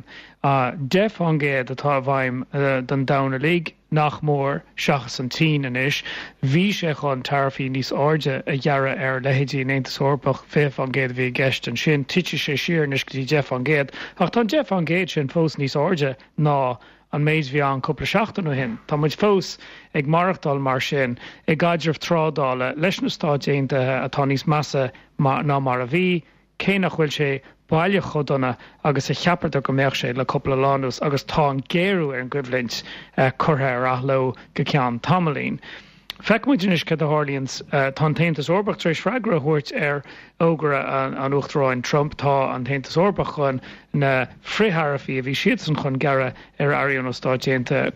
Def an géad atá bhaim den dana lí nach mór seachas an tí inis, bhí sé chun tarfaí níos áde a dhearra ar lehéidí Aontas Eorpach féh an géad bhí gceist an sin tiite sé siar nis gotí Jeff an géad ach tá Jeff an géad sin fós níos áde ná an méid bhí an cúpla seachtain ó hin. Tá muid fós ag marachtáil mar sin ag gaidirh trádála leis na stáit aontaithe atá níos massa ná mar a bhí, cé nach bhfuil sé bailile chodonna agus a cheaparta go méach sé le cúpla lánús agus tá an géirú ar an goibhlint curtha ar athló go cean tamlín. Feicmuidinis cad a Harlíon's tá Aontas Eorpach treéis freigra thuirt ar ógra an uachtaráin Trump tá an Aontas Eorpach chun na frétharaí a bhí siad san chun gara ar airíonn ó stáitéanta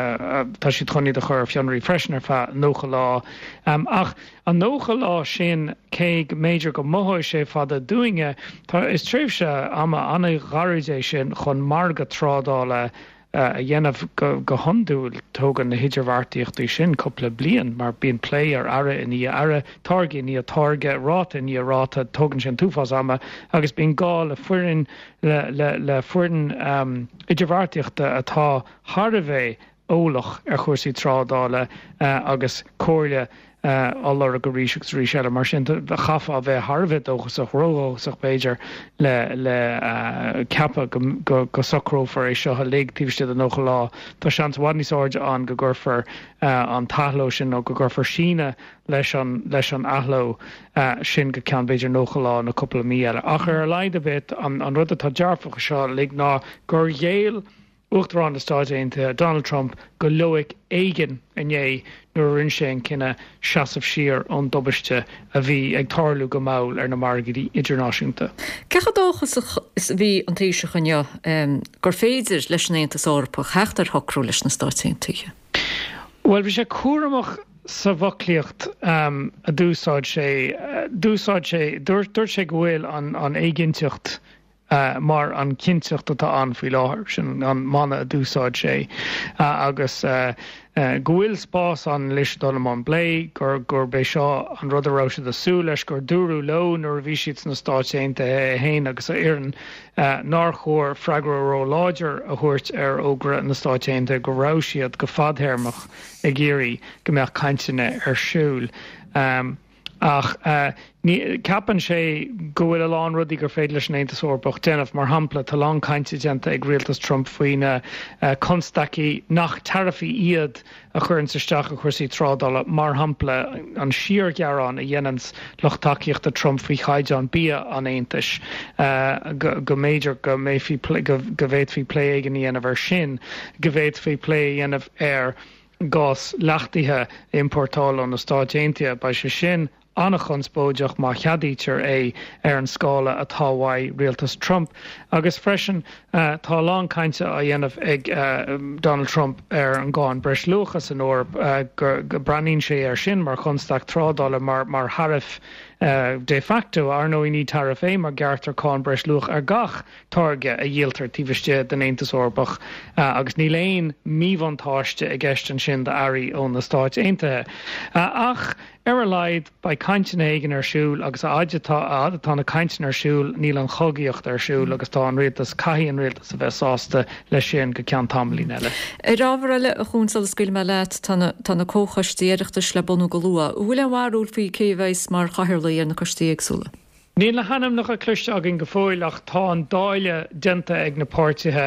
tá siad chuní de chur fionraí freisin ar feadh nócha lá. Ach an nócha lá sin cé méidir go mthóid sé fada dúinge tá is tréimhse ama anna gharidé sin chun marga trádála a dhéanamh go honúil tógan na hiidirhharrtaíochtaí sin coppla bliain mar bíon lé ar ara in í ara targa ní a targa ráta ní a ráta tógan sin túfás ama agus bíon gá le fuirin le fuirin idirhharrtaíochta atá Thar a bheith ólach chuirsaí trádála agus cóirle allar a go ríiseach rí se mar sin de chafa a bheith Harvid ógus a róach Beiidir le cepa go sacrófar é seo léagtíiste an nócha lá Tá sean bhanísáide an go gurfar an taló sin ó go gurfar síne leis an athló sin go cean Beiidir nócha lá na coppla míile. Ach ar leid a bit an rud atá dearfacha seo le ná gur dhéal Uachtarán na Stáidéanta Donald Trump go luigh éigen inné nuair rin sé cinenne seasamh siar an dobaiste a bhí ag tarlú go máil ar na margaí idirnáisiúnta. Cechadóchas is bhí an taoiseachanneo gur féidir leis an Aontas Eorpach heachtar thocrú leis na Stáidéanta. Well, bhí sé cuaramach sa bhaclíocht a dúsáid sé dúirt sé go bhfuil an éiginteocht mar an cinseocht atá an faoi láthair sin an mana a dúsáid sé agus go bhfuil spás an leis Donald Blé gur bé seo an rud aráise asú leis gur dúrú lo nuair a bhí siad na Stáidéanta héin agus a iarn ná chóir freigraró láidir a thuirt ar ógra na Stáidéanta go rá siad go fadthéirmach i ggéirí go mbeadh cainteanna ar siúl. Ach capan sé go bhfuil aláin rudí gur féidir leis Aontas Eorpach déanamh mar hampla tá lán cainteanta ag rialtas Trump faoine constaí nach tarifaí iad a churann isteach a chuirsaí trádála mar hampla an siar gearán a dhéanans lochtaíocht a Trump faoi chaid an bí an Aontas go méidir go bhéad faoi plé ag an dhéanamh ar sin go bhéad faoi plé dhéanamh ar gás leachtaithe importáil an na Stáidéanta ba sé sin annach an spóideach má cheadítear ar an scála a táhaid rialtas Trump. Agus freisin tá lán cainte a dhéanamh ag Donald Trump ar an gáin breis luchas an Eorp gur braníonn sé ar sin mar chunsteach trádála mar Harif de facto ar nó ní tarif é mar geartar cá breis luch ar gach targe a dhéaltar tíbhaiste den Aontas Eorpach agus ní léon míbhantáiste i gceist an sin de airí ón na Stáidéanta. Ach ar a leid ba cainteanna éigen ar siúl agus adatá na cainteanna ar siúl níl an chogaíocht ar siúl agus tá an rialtas caithíon rialtas a bheith sásta le sin go cean tamlín eile. I rábhar eile a chúnsal scuil me leit tá na cóchastíireachtas le bunú go lua. Bhfuil an bharúil faoi céhhéis mar chathirlaí ar na costíí agsúla. Níl le hanam nach a cluiste agin go fóil ach tá an dáile denta ag na páirtithe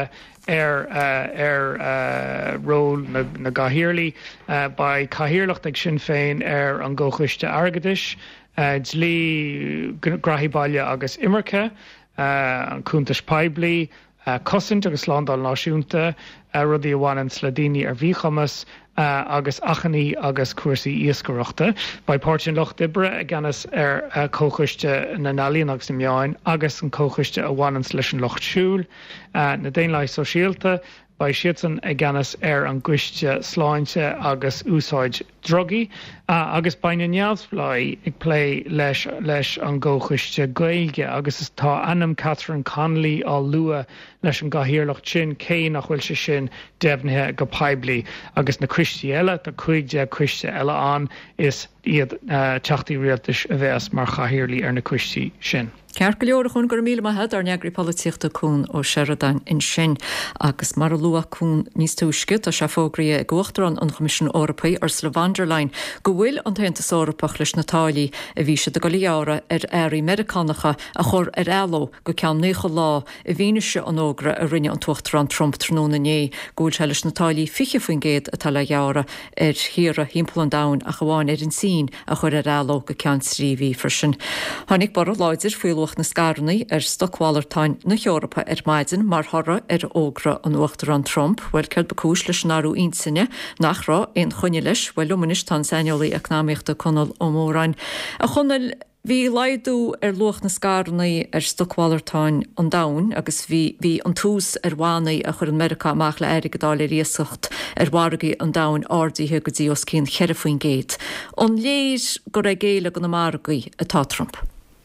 ar ról na gahirirlaí ba cahirirlacht ag sin féin ar an ggóchuiste airgeadis dlí grathíbaile agus imirce an cúntas peblií cosint agus sládal náisiúnta rudí bhhain sladíine ar bhíchamas agus achaní agus cuasaí íoscareachta ba páirtin loch dibre a gceannas ar cóchuiste na nálíon agus na meáin agus an cóchuiste a bhhain leis an locht siúl na déanlaid sosiálta ba sian a gceannas ar an gcuiste sláinte agus úsáid drogaí agus bain na neamhspláid ag plé leis an ggóchuiste gaeilge agus is tá Anam Catherine Connolly á lua leis an gahirirlacht sin cé nach bhfuil se sin deimhnithe go peblií agus na cuistí eile tá chuige cuiste eile an is iad teachtaí rialtas a bheits mar chahirirlaí ar na cuistí sin. Cear go leor chun gur míle maithe ar neagraí políochta cún ó Sheridan in sin agus mar lua cún níos túisce a se fógraí ag Uachtarán an Comisiún Eorpaí Ursula von der Leyen go bhfuil an Aontas Eorpach leis na táillí a bhí se de go leabhra ar airí Americanacha a chur ar eiló go ceann nécha lá i bhíneise an ógra a rinne an Uachtarán Trump tróna né gúil se leis na táillí fiche faoin géad atá le leabhra ar híra hímpel an dain a goháin ar an sin a chur ar eiló go ceann sríomhí freisin. Tháinig bar láidir fuiluach na scarnaí ar stochháileartáin na Eorpa ar maidin mar thora ar ógra an Uachtarán Trump bhfuil cead bacúis leis náú insinne nach rá on chuine leis bhfuil lumanis tá seinolaí economiachta conal ó Móráin. A chunal bhí leidú ar luach na scarnaí ar stochháileartáin an dain agus bhí an tús ar bhánaí a chur an America amach le éiri go dála riasacht ar bhargaí an dain ádaíthe go dtí os cín cheirfaoin géad. An léir go raibh géile go na margaí atá Trump.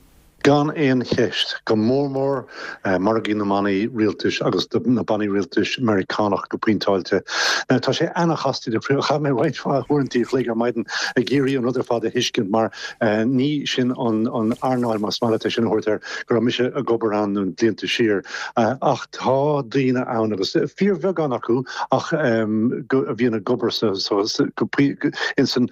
Gan éon cheist go mórmór margin na mannaí rialtas agus na bannaí rialtas Americanach go puintáilte. Tá sé anachchastí de cha mé bhaid fá thuintí léigar maididen a géirí an ruidir fád a hiiscin mar ní sin an arnáil mas máte sin thuirtar gur mise a gobarán an blianta sir. Ach tá daoine ann agus fíor bheag an acu ach a bhíonna gobar in san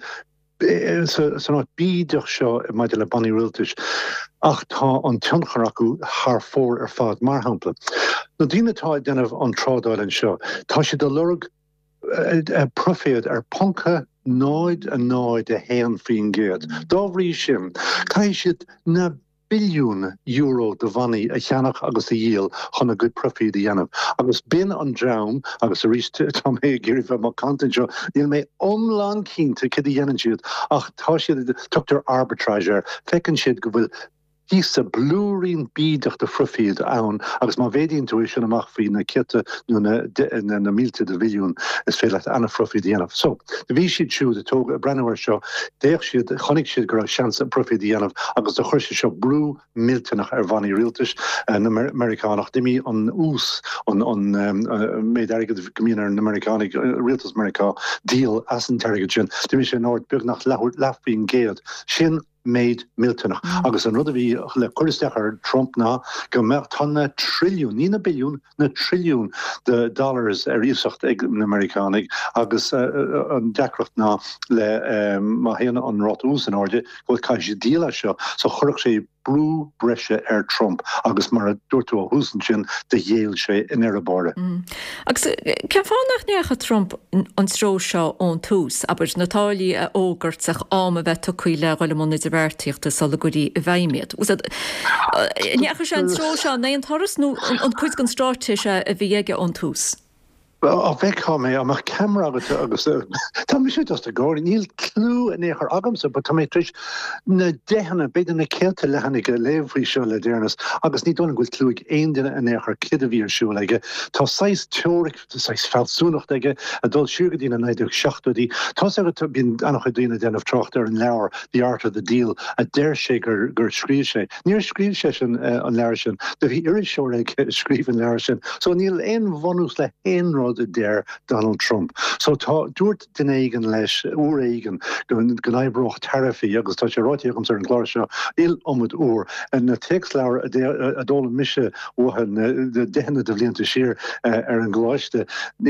bíideach seo maidide le bannaí rialtas. Ach tá an tionchar acu thar fór fad mar hampla. Na dínatá denmh an trádáil seo, tá si de lurg proféad punca náid a héan faoin géad. Dáhrí sin, cai siad na billiún euro de vanni a cheannach agus a díal chuna good profit a dhéanamh. Agus bin an dram agus a rís tam mé géirí bheith má cantanseo, níl mé omlán cínta cid a dhéanann siad ach tá siad tutar arbitrager fecinn siad go bhfuil hís a blúrín bídach de frufiad ann agus má bhédíonn tú sin amach faoi na citte nó na mílte de bhilún is fé leit anna frufiad dhéanamh. So, de bhí siad siúd a tóg a brennhar seo, déach siad chonig siad gur seans a frufiad dhéanamh agus de chuirse seo brú míltenach ar bhaní rialtas na Americanach. Dimí an ús an méid airgad gomínar an Americanig rialtas America díal as an targad sin. Dimí sé náir beagnach lefbíon géad sin méid Miltonach. Agus an rud a bhí le chuiristechar Trump ná go me tanna trilliún, ní na billiún, na trilliún de dollars a ríomhsacht ag na Americanig agus an decrocht ná le má héana an rot ús an áde bhil cai sé díala seo, so churach sé brú breise ar Trump agus mar a dúirtú a húsan sin de dhéal sé in ar a báre. Agus cean fánach necha Trump an stró seo ón tús, aber natálaí a ógartach am a bheith tucaí le goile mna de bhirtíochtta sala goí a bhaimiad. Necha sé an stró seo na an thoras nó an chuid an stráteise a bhí aige ón tús. A bheith cha mé amach camera agus tá mé sé a gáir níl clú in échar agamsa, but tá mé tris na dehanana beidir na céalta lehannig a léomhrí seo le déarnas agus ní donna ghfuil clúig aon duine in échar cid a bhí ar siú leige. Tá 6 teoric, 6 felsúnacht aige a dul siúgadína 97. Tá sé bín annach chudaoine denmh trocht ar an leabhar The Art of the Deal a déir sé gur scríb sé. Níor scríb sé sin an leabhar sin, de bhí irid seoir ag scríb an leabhar sin. So níl aon bhonús le aon rud a déir Donald Trump. So tá dúirt den éigen leis úr éigen gon aibroch tarifi agus tá sé ráitiachchans ar an chláir seo il omad úr an na text leabhar a dóla mise óhan de dehanana de bblianta siar ar an gláiste.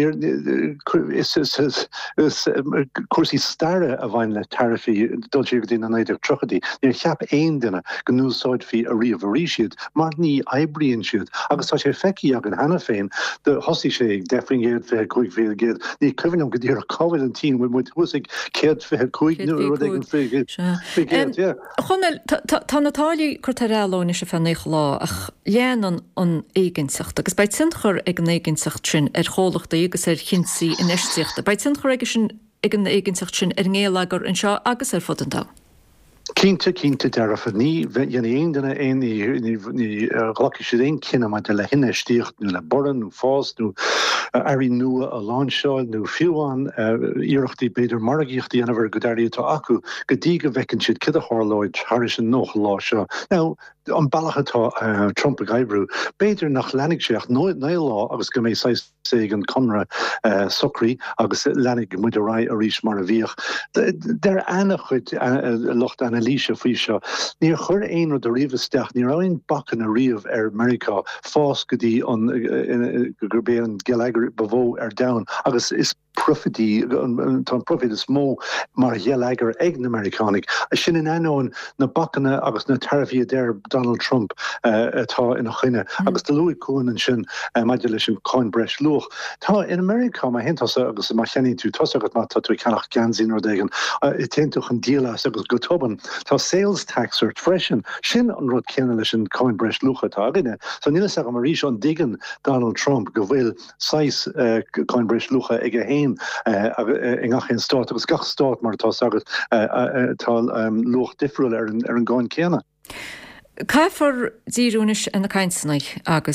Is cuasí starre a bhain le tarifi dul siar go dtína naidir trochadí. Níor cheap aon duine go núsáid fi a riomhharí siad, mar ní eibríonn siad. Agus tá sé feici ag an hena féin de hosí sé ag defringéad fé chuig fé géad. Ní cuinnm go dtíar a COVID an tí mu thuigh céad fé chuig nu ag an fé géad. Chonel tá natálaí chutarrálóna se fannéich lá ach léanan an éigensacht, agus bei sinchar ag an éigensacht sin ar chólachta agus ar chinsaí in eisteachta. Bei sinchar ag an éigensacht sin ar ngéalagar an seo agus ar fodantá. Cínta dearfa ní dhéana aon duine ní ghlaci sé aon cinna mai de le hinne stíocht nó le boran nó fás nó airí nua a láseáil nó fiúháin íirechttaí beidir margaíochttaí anamhar go dairí tá acu go dtí go bhecinn siad cid a háláid thar sin nóch lá seo. Now an ballachatá Trump a gaibrú, beidir nach lenig seach nó lá agus go méid sé an conra socrí agus lenig muidirrá a rís mar a bhíoch. Der anna chuid locht analíse fao seo. Níor chur éon de riomhsteach, ní raon bacan a riomh ar America fás go dtí an gur bé an gealagar bhó ar down agus is profití tá profit is mó mar healagar ag na Americanig. A sin in anóin na bacanna agus na tarfií déir Donald Trump atá ina chuine agus de Louis Cohen an sin maidir leis an cáin breis luch. Tá in America má hentása agus má cheann tú tosagat má tú cenach ganzín or dégan i téintúch an dílas agus go toban. Tá sales tax ort freisin sin an rud ceanna leis an cáin breis lucha tá aginine. So níla sag mar rís an digan Donald Trump go bhfuil 6 cáin breis lucha ag a héin in gachéin stát agus gach stát mar tá sagad tá luch difriúil ar an gáin céanna. Caifar díúnis in na caiinsannaich agus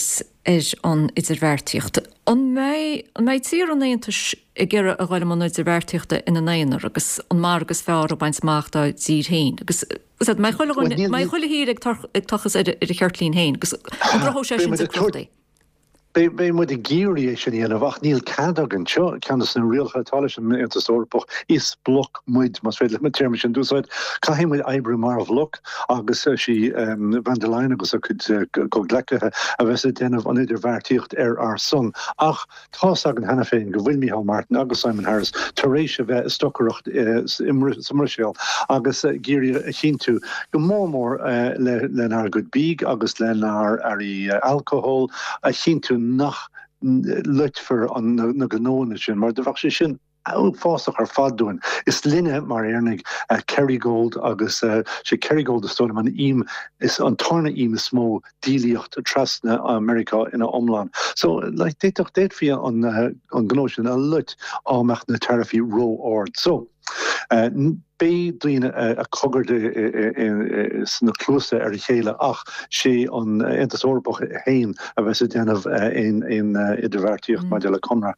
an idirvertíocht. An méid tí an éantas I ggéire a gáile man idirvertíochta ina néanaar agus an mar agus fear a baint máachta dír héin. Agus mé chuile hír ag tuchas ar a cheirtlín héin, agus brthó sé sin sa cruchtaí. Bé mu de géirí sin íana bhach níl cadagan seo ceannas an rialchatáile sin inta sórpach is blok muid mas féile me term sin dúsáid caihí muid ebrú mar bhlog agus si van der Leyen agus a chud go glecathe a bheits déanamh an idir bhartíocht ar son ach tá agan hena féin go bhfuil Micheál Martin agus Simon Harris taréis a bheith stocarocht immerisial agus géirí a chinú go mór lenar go bíg agus lenar arí alcohol a chinú nach luitfer an na gnóne sin, maar de bhah sé sin fásach ar fadúin. Is linne mar éarnig Kerrygold agus sé Kerrygold a stom an im is an tarna im is smó díliocht trasna Amerika ina omland. So like déitoch déit fi an gnó sin a lut ámeach na tarifi ro ord. So bé dríine a cogurde na clúsa ar chéile ach sé an intasórbach héin a bheits déanamh in idirvertíocht mar de le Conra.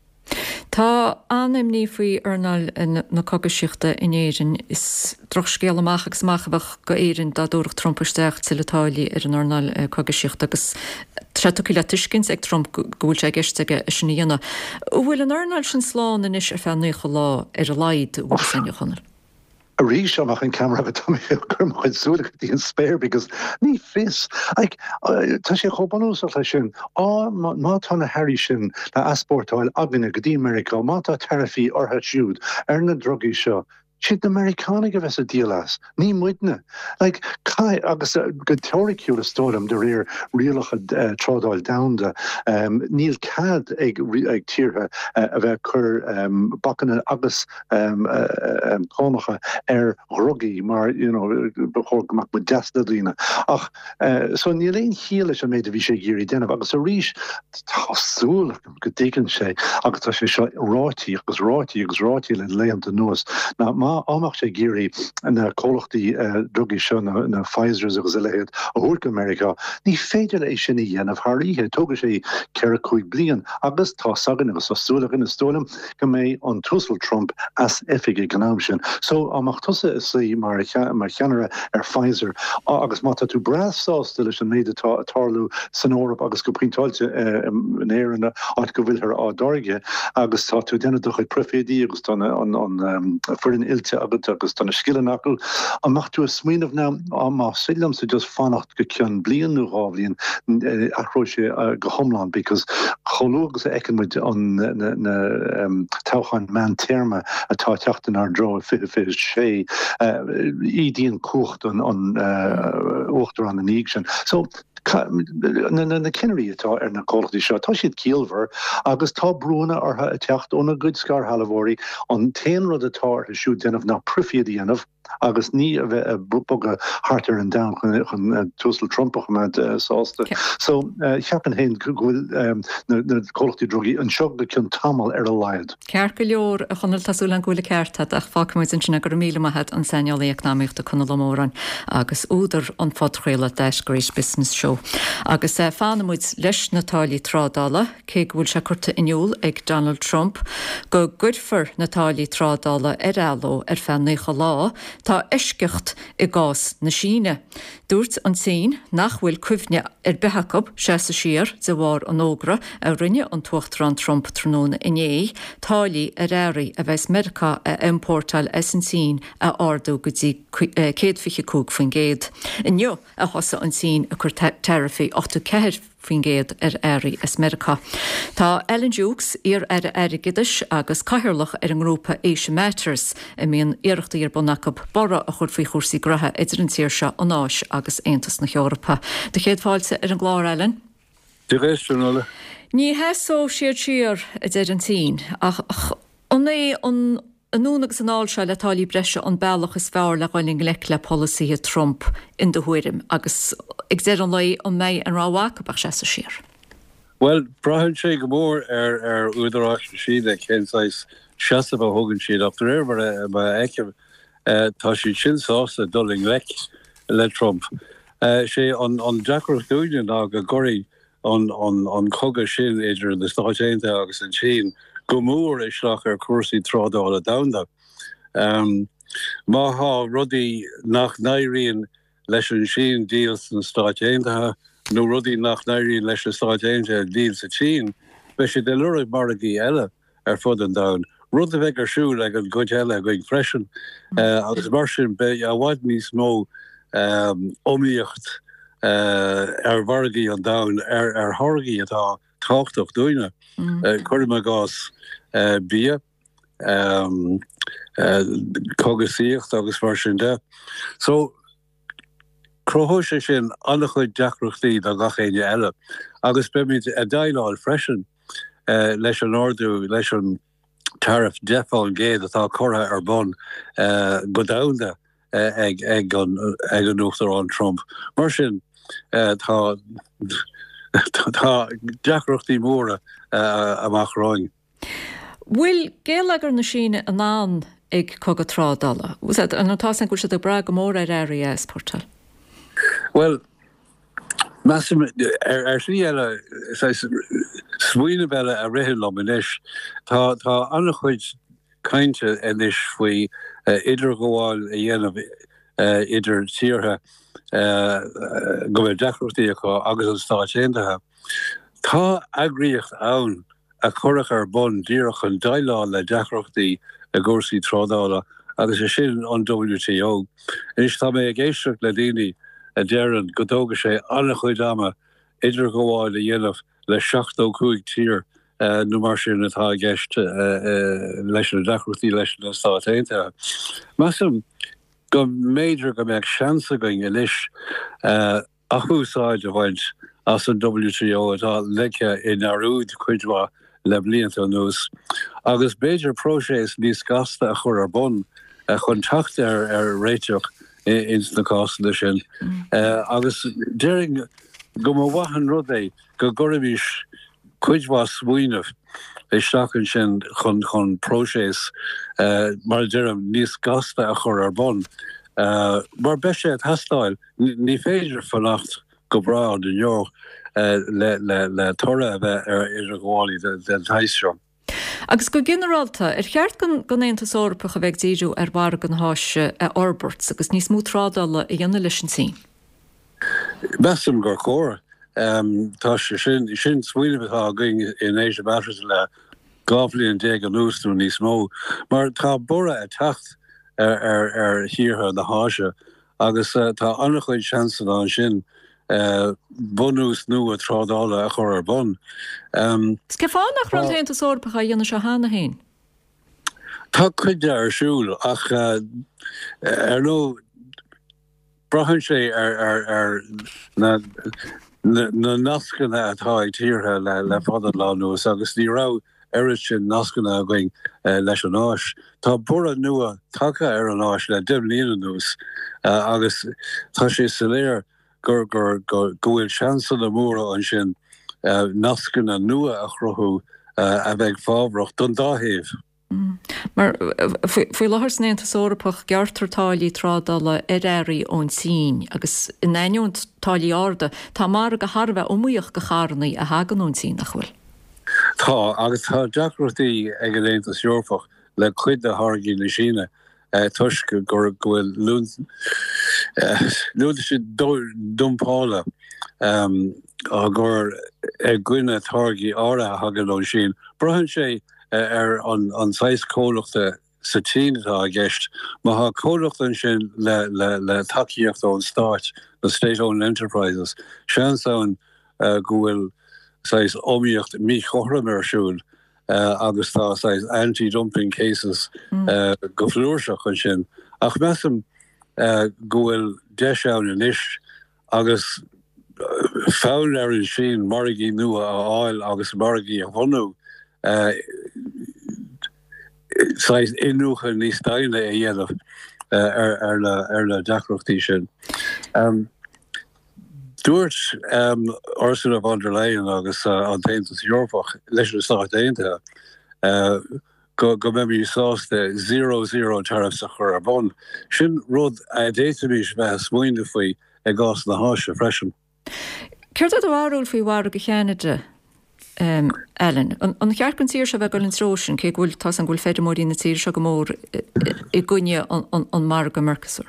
Tá anim ní faoi arnal na cogasíochta in éirin is troch scéal amach agus machbach go éirin dá dúach Trumpisteach Itália ar an arnal cogasíocht agus treile tuiscins ag Trump gúil sé geisteige sinna dhéana. Bhfuil an arnal sin sláán in is ar fennucha lá ar a laid bhil sanne chunal. A rí amach an camera a chumid súla í an spéir because ní fis tá sé chobanús lei sin má tána Harry sin le aspórtáil agna go dtí America má tá tarifií ortha siúd ar na drogaí seo. Siad Americanig a bheits a díalas, ní muidne. Cai agus go teoriciú a stódam de réir rialacha trádáil damda, níl cad ag tíortha a bheith chur bacanna agus cánacha ar rugaí mar bechor goach mu deasna lína. Ach, so níl éon chiaile sem méid a bhí sé géirí déanamh, agus a rís tásúla go dtéann sé, agus tá sé seo rátíí agus rátíí le léanta nuas. Amach sé géirí na cólachtaí drugaí seo na Pfizer agus lehéad a thuirc America, ní féidir é sinna dhéanamh tharíthe tuga sé ceir chuig blian agus tá sagan agus osúlaach ina stólam go méid an túsal Trump as efige gnáam sin. So amach tusa is sí mar cheanara ar Pfizer agus má tú brasásta leis an méid atálú san Órap agus go printáilte an éanna áit go bhfuil ar ádáige agus tá tú déanana do chuid profédí agus an furin agus tanna skillan acu amach tú a smíanamh ná má sílam sa just fannacht go cean blianú ráblíonn achró sé go homlan because chológus a ecinmuid an táchain man terma atá teachtain ar dro fi sé ídíon cuacht an uachtar an níag sin. So na Kennery atá ar na cólachtaí seo, tá siad cíalmhar agus tá brúna ortha a teacht óna good scar halahórí an téan rud atá a siú déanamh ná prufiad dhéanamh agus ní a bheith bupóga hartar an down chun túsal Trumpach med sásta. So cheapan héin gohfuil na cólachtaí drogaí an seog go cinn tamal ar a laiad. Cear go leor a chunal tasúil an gúla ceirtad ach fácamid sin sinna gur míle maithe an seineáil economíochta chunal amóran agus údar an fodchréile deisguréis business show. Agus fánamúid leis Natália Trádála cé bhfuil se curta inniuúil ag Donald Trump go gudfar Natália Trádála ar ealló ar fennacha lá tá iscecht I gás na Síne. Dúirt an sin nach bhfuil cuimhne ar bethecob sé sa siar de bhar an ógra a rinne an tuachtar an Trump tróna iné, tálaí a réirí a bheits America a importáil as an sin a ardú go dtí 150 faoin géad. Inneo a thosa an sin a chur tarifi 8 faoin géad ar éirí as America. Tá Ellen Dukes ar aigeis agus caiirlach ar an grúpa Asia Matters I míon iireachtaí ar bonacab bara a chur faoi chósaí gratha idir an tíir se an áis agus Aontas na Eorpa. De chéad fáilte ar an glár Ellen? De rééisúla. Ní heasó siar a d an tí ach an é an núnagus an áil se letáí breise an bailach is fearr le gáilling le policy Trump in de huirim agus ag dé an lei an méid an ráhaach se sa siar. Well, brahann sé go mór ar údarach siad a céáis seaamh thugann siad aftar éir mar eice tá siad sin sásta dulling le Trump. Sé an Jackar Dúine ná go goirí an coga sin idir de Stáinte agus an Chin gomór is slach cuasí trádála damda. Má ha rudi nach nairíon leis an Chin díals an Stáinte nó rudi nach nairíon leis an Stáinte díals a Chin, be sé de lurig margaí eile fud an da. Rud a bheith arsú le an go eile going freisin agus mar sin be a bhaid níos mó omíocht wargaí an da thorgaí atá táchtach dúine chuir me gás bí cogasíocht agus mar sin de. So crothó sé sin annach chuid deachreachtaí a gachéine eile agus be míid a daáil freisin leis an ordú leis an tariff defáil géad atá chotha bon go damda ag an nuachtar an Trump. Mar sin tá deachreachtaí móra amach ráin. Bhfuil géalagar na síne an an ag cogad trádala? An tá an go se bra go mór airí sportal? Well, Massim sí eile smuoine bheile a réhir lominis tá annach chuid cainte inis faoi idir goháil a dhéanamh idir tíortha go bfuil deachreachtaí acu agus an Stáitíntethe. Tá agriíocht ann a chorach bon díreach an dailá le deachreachtaí a gcúrsaí trádála agus é sin an WTO. Is tá mé ag éisteach le daoine a déan godóga sé annach chuid ama idir goháil a dhéanamh le 75 tír nó mar sin atá gceist leis an deachreachtaí leis an Stáitíntethe. Massam go méidir go meid seansa going inis athúsáid a bhaint as an WTO atá leice in arúd chuidhá le blianta nús. Agus béidir próséis níos gasta a chur bon chun tacht ar réiteach ins na cásta sin. Agus déing go má wahan rud é go goribhís chuidhá smuoineh é seachann sin chun próséis mar dearm níos gasta a chur bon. Mar be sé hastáil ní féidir fannacht go bra den jo le thora bheith ar idir gháí den thaisram. Agus go generalta cheart gan éantas orpach a bheith díú ar bar an háise a Orbert agus níos mú trádala i dhéanana leis an sí. Besam gur chóir tá sin smuoinetá going in Asia Batteries le gáflíon déag an núsú níos mó, mar tá bora a tacht ar hiortha na háise agus tá annach chuid seansan an sin bunús nu a trádála a chur bon. Ske fánach ran héntas orpach a dhéanana se hána héin? Tá chuide arsúil ach nó brahann sé ar na nascanna atá ag tíortha le fada lá nuas agus ní rá airi sin nascanna going leis an áis. Tá bura nua take ar an áis le dimlíana nús agus tá sé sa léir gur gohfuil seansan a móra an sin nascanna nua a chruthú a bheith fábhracht don dáhéh. Mar faoi láthir snéantas orpach geartartáilí trádala éirí ón sín agus in éún táilí áda tá mar go Harbheith omíoch go charnaí a hagan ón sín nach bhfuil. Tá agus tá deachreachtaí ag an éantas Eorpach le chuid a thargaí na síne tuis gur bhfuil lúda sé dumpála a gur gcuine thargaí ára a hagan ón sin. Brahann sé ar an 6 cólachta sa tínatá a gceist, má ha cólachtan sin le takeíocht ón Stát na State-owned Enterprises. Seansáin go bhfuil omíocht mí chóra marsúil agus tá anti-dumping cases go flúirseach an sin. Ach measam go bhfuil deisián inis agus fáil ar an sin margaí nua a áil agus margaí a bhonú inúcha níos daine a dhéanamh ar le deachreachtaí sin. Dúirt Ursula von der Leyen agus an taontas Eorpach leis an Stáitíntethe go mé sásta 0 tariffs a chur bon. Sin rud a déitimís bheith smuoine faoi ag gás na háise freisin. Ceir do áúil faoi bhhar go cheanide Ellen. An chearcan tíir se bheith go an trósin, cé ghfuil tá an ghfuil féidir mórí na tíir se go mór I gcuine an mar go Mercosur.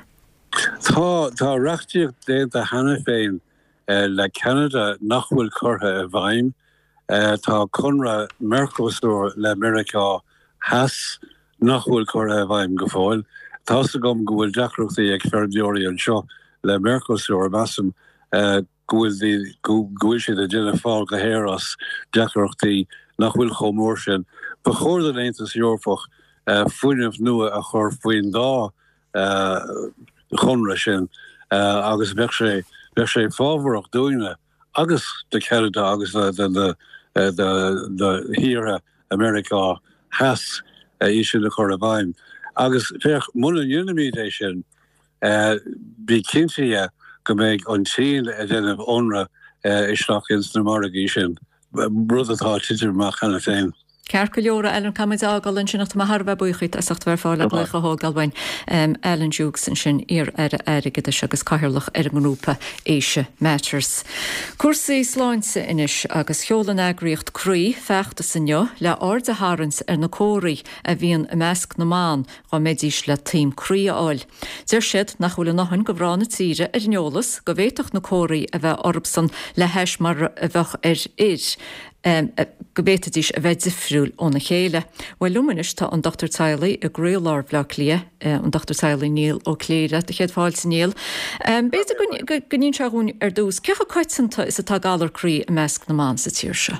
Tá reachtíocht déanta hena féin le Canada nachhfuil chutha a bhaim, tá chunra Mercosur le America has nachhfuil chutha a bhaim go fáil. Tá sa gom go bhfuil deachreachtaí ag feardeoirí an seo le Mercosur massam gohfuil siad a déanana fáil go héir as deachreachtaí nach bhfuil chomór sin. Ba chóir den Aontas Eorpach fuiineh nua a chur faoin dá chunra sin agus bheith sé fábharach dúine agus de Canada agus de híre America has sin na chur a bhaim. Agus féach muna dionimiid é sin bí cinnte go méid an tíl a déanamh ónra isteach ins na margaí sin. Brudatá tiidir mar chena féin. Cear go leora Ellen Camid ágáilinn sin nach Harbh buchaid a sacht bhar fála lecha hágalhain Ellen Dukes sin ar airigid agus caiirlach ar an grúpa éise Matters. Cuasaí sláinsa inis agus cheolan agriocht crí feachta sanne le ard a Harans ar na cóirí a bhíon a measc na mán go méidís le tím crí áil. Deir siad nach bhfuil nachhann go bhrána tíre ar neolalas go bhéiteach na cóirí a bheith orbsan le heis mar a bheith ar id. Gobétadís a bheith difriúil óna chéile. Weil luminis tá an Dr. Tyler a gréilár bhlach lia, an Dr. Tyler Neil ó Cléire, de chéad fáil sa Neil. Béidir gonín seún ar dús, cecha coitsanta is atá galar crí a measc na mán sa tíir se?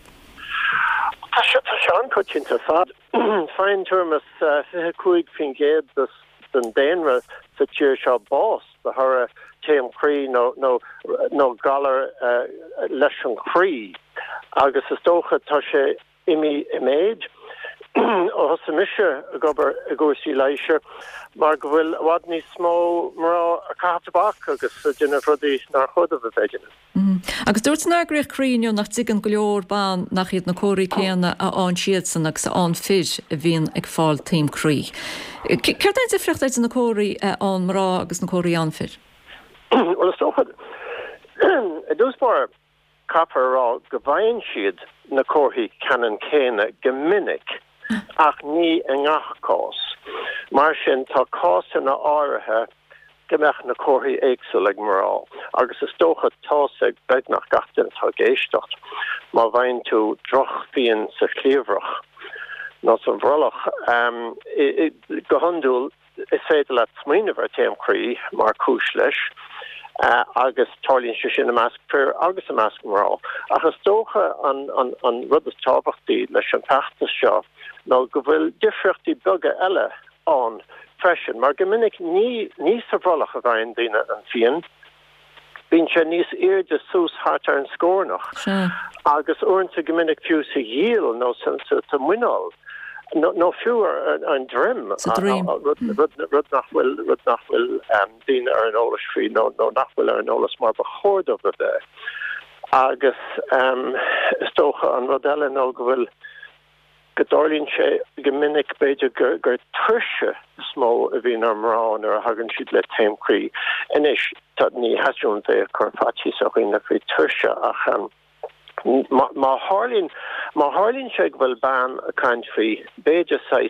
Tá se an coitínta fad. Fáin tuamas fithe cuaig fin géad den déanra sa tíir seo bás, de thura téim crí nó galar leis an crí. Agus is dócha tá sé imi iméid ó hosa mise a gobar a gúsí leiise mar go bhfuil wad ní smó marrá a catabach agus duna rudí nar chudamh a bheitine. Agus dúirt nagraíoch críniú nach tigan go leor bán nach iad na cóirí céanna a an siad san agus an fid a bhíon ag fáil tím crí. Ceir daint a freachtaid na cóirí an marrá agus na cóirí an fid? Well, is dócha a dúspáir Capar rá go bhain siad na cóthaí canan céine gomininic ach ní a ngachcás. Mar sin tá cásanna áirithe gombeach na cóthaí éagsúil ag marrá. Agus is dócha tásaigh beag nach gatain tá géisteacht má bhain tú droch bhíonn sa clíomhrach nó sa bhrolach. Go handúil is féidir le smaoinemh ar téim crí mar cúis leis. Agus tarlíonn se sin a measc pur agus a measc marrá. Agus dócha an rud is tábhachtaí leis an teachtas seo nó go bhfuil difriochtaí beaga eile an freisin, mar go minic níos sa bhrolach a bhain daoine an fion. Bhíonn sé níos éirde sús thart ar an scórnach. Agus uaireanta go minic fiú sa díal nó sa muinál. No fewer an drim rud nachhfuil dín ar an ólas frí no nachhfuil ar an ólas mar bechord of the agus stocha an rodelle no gohfuil godorlín sé gomininic beidir gur tuise smó a bhín armrán ar a hagann siad le téimcrí inis tá ní hasún é chufatí so na frí tuise ach má Harlín se bhfuil ban a kaint frí béidir sais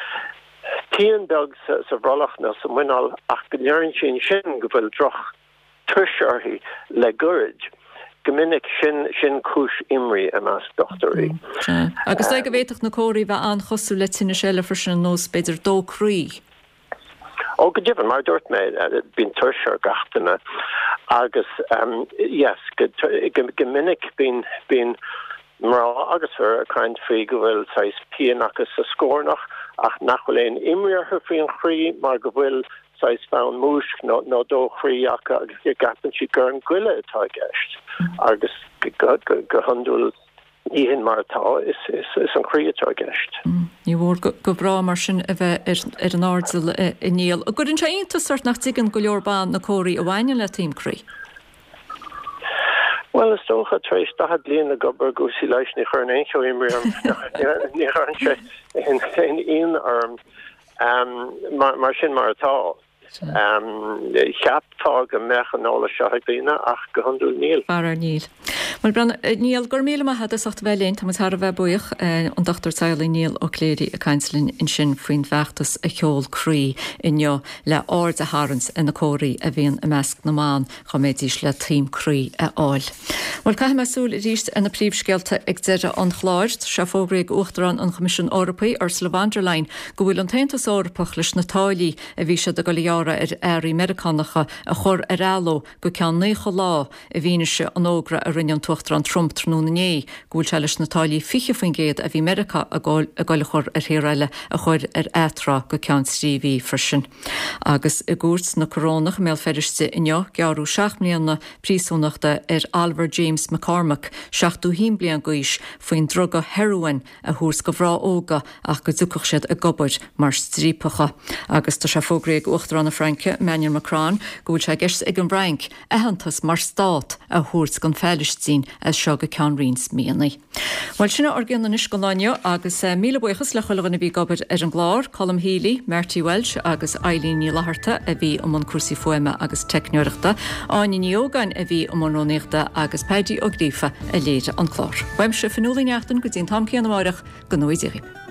tían beg sa bhrolach na sa muinál ach go nearann sin go bhfuil droch tuisarthaí le gurid. Gomininic sin cúis imrí a meas dochtarí. Agus go bhéiteach na cóirí bheith an chosú le tinna séile for sin nós beidir dó crí. Ó go dibhan mar dúirt méid bín tuisar gatainna agus yes gomininic bín marrá agus ar a kaint frí go bhfuil sais pean agus a scórnach ach nachhfuil éon imriartha faoin chrí mar go bhfuil sais fán múisc nó dó chrí ach agus gapan si gur an ghuiile atá gceist agus go handúil íhinn mar atá is an chrí atá gceist. Ní bhór go bhrá mar sin a bheith ar an ardal i níl. A gurinn sé aonanta sort nach tigan go leorbán na cóirí a bhaine le tíimcrí? Well, is stocha treéis da blian a gobar gúsí leis ní chur an éo imri ní an sé in arm mar sin mar atá. Cheaptá go mechanóla seaghína ach go hundú níl. Far níl. Mal brenn níl gur míle a had sacht bhelén tá tar a bheith buich an Dr. Saola níl ó léirí a caiinslinn in sin faoin bheachtas a cheol crí inneo le áard a Harans ina cóirí a bhíon a measc naán chu méidís le tríim crí a áil. Mal cai meúil ríist ina príomhscealta ag deire an chláirt se fógraigh Uachtarán an Comisiún Eorpaí Ursula von der Leyen go bhfuil an taontas Eorpach leis na táilí a bhí se do go leabhar airí Americanacha a chur aráló go cean 9 lá a bhíine se an ógra a rinne an tuachtar an Trump trúnané gúil se leis natáilí fiche faoin géad a bhí America a gáile chur ar héile a chuir ar étra go cean tríhí frisin. Agus i gúirt na corónach mé feriste inneo gearú 6 mlíonna prísúnachta ar Albert James McCormack 16 blian gois faoin droga heroin a thuús go bhrá óga ach go dúcach siad a gobair mar strípacha. Agus tá se fógraigh Uachtarán na Franke Emmanuel Macron go bhfuil se gceist ag an Braink ehantas mar stát a thuús gan feilisttín as seo go cean rins míanaí. Bhil sinna orgán na nuis go láineo agus míle buchas le chuilena bhí gobair ar an glár Colm Healy, Marty Welsh agus Eileen ní Laharta a bhí am an cuasaí foiime agus techneoireachta, Áine Níogain a bhí am an rónéachta agus Paddy ó Grífa a léide an chlár. Weim se fanúlaíneachtain go dtíon tamcéan amárach go nóidíri.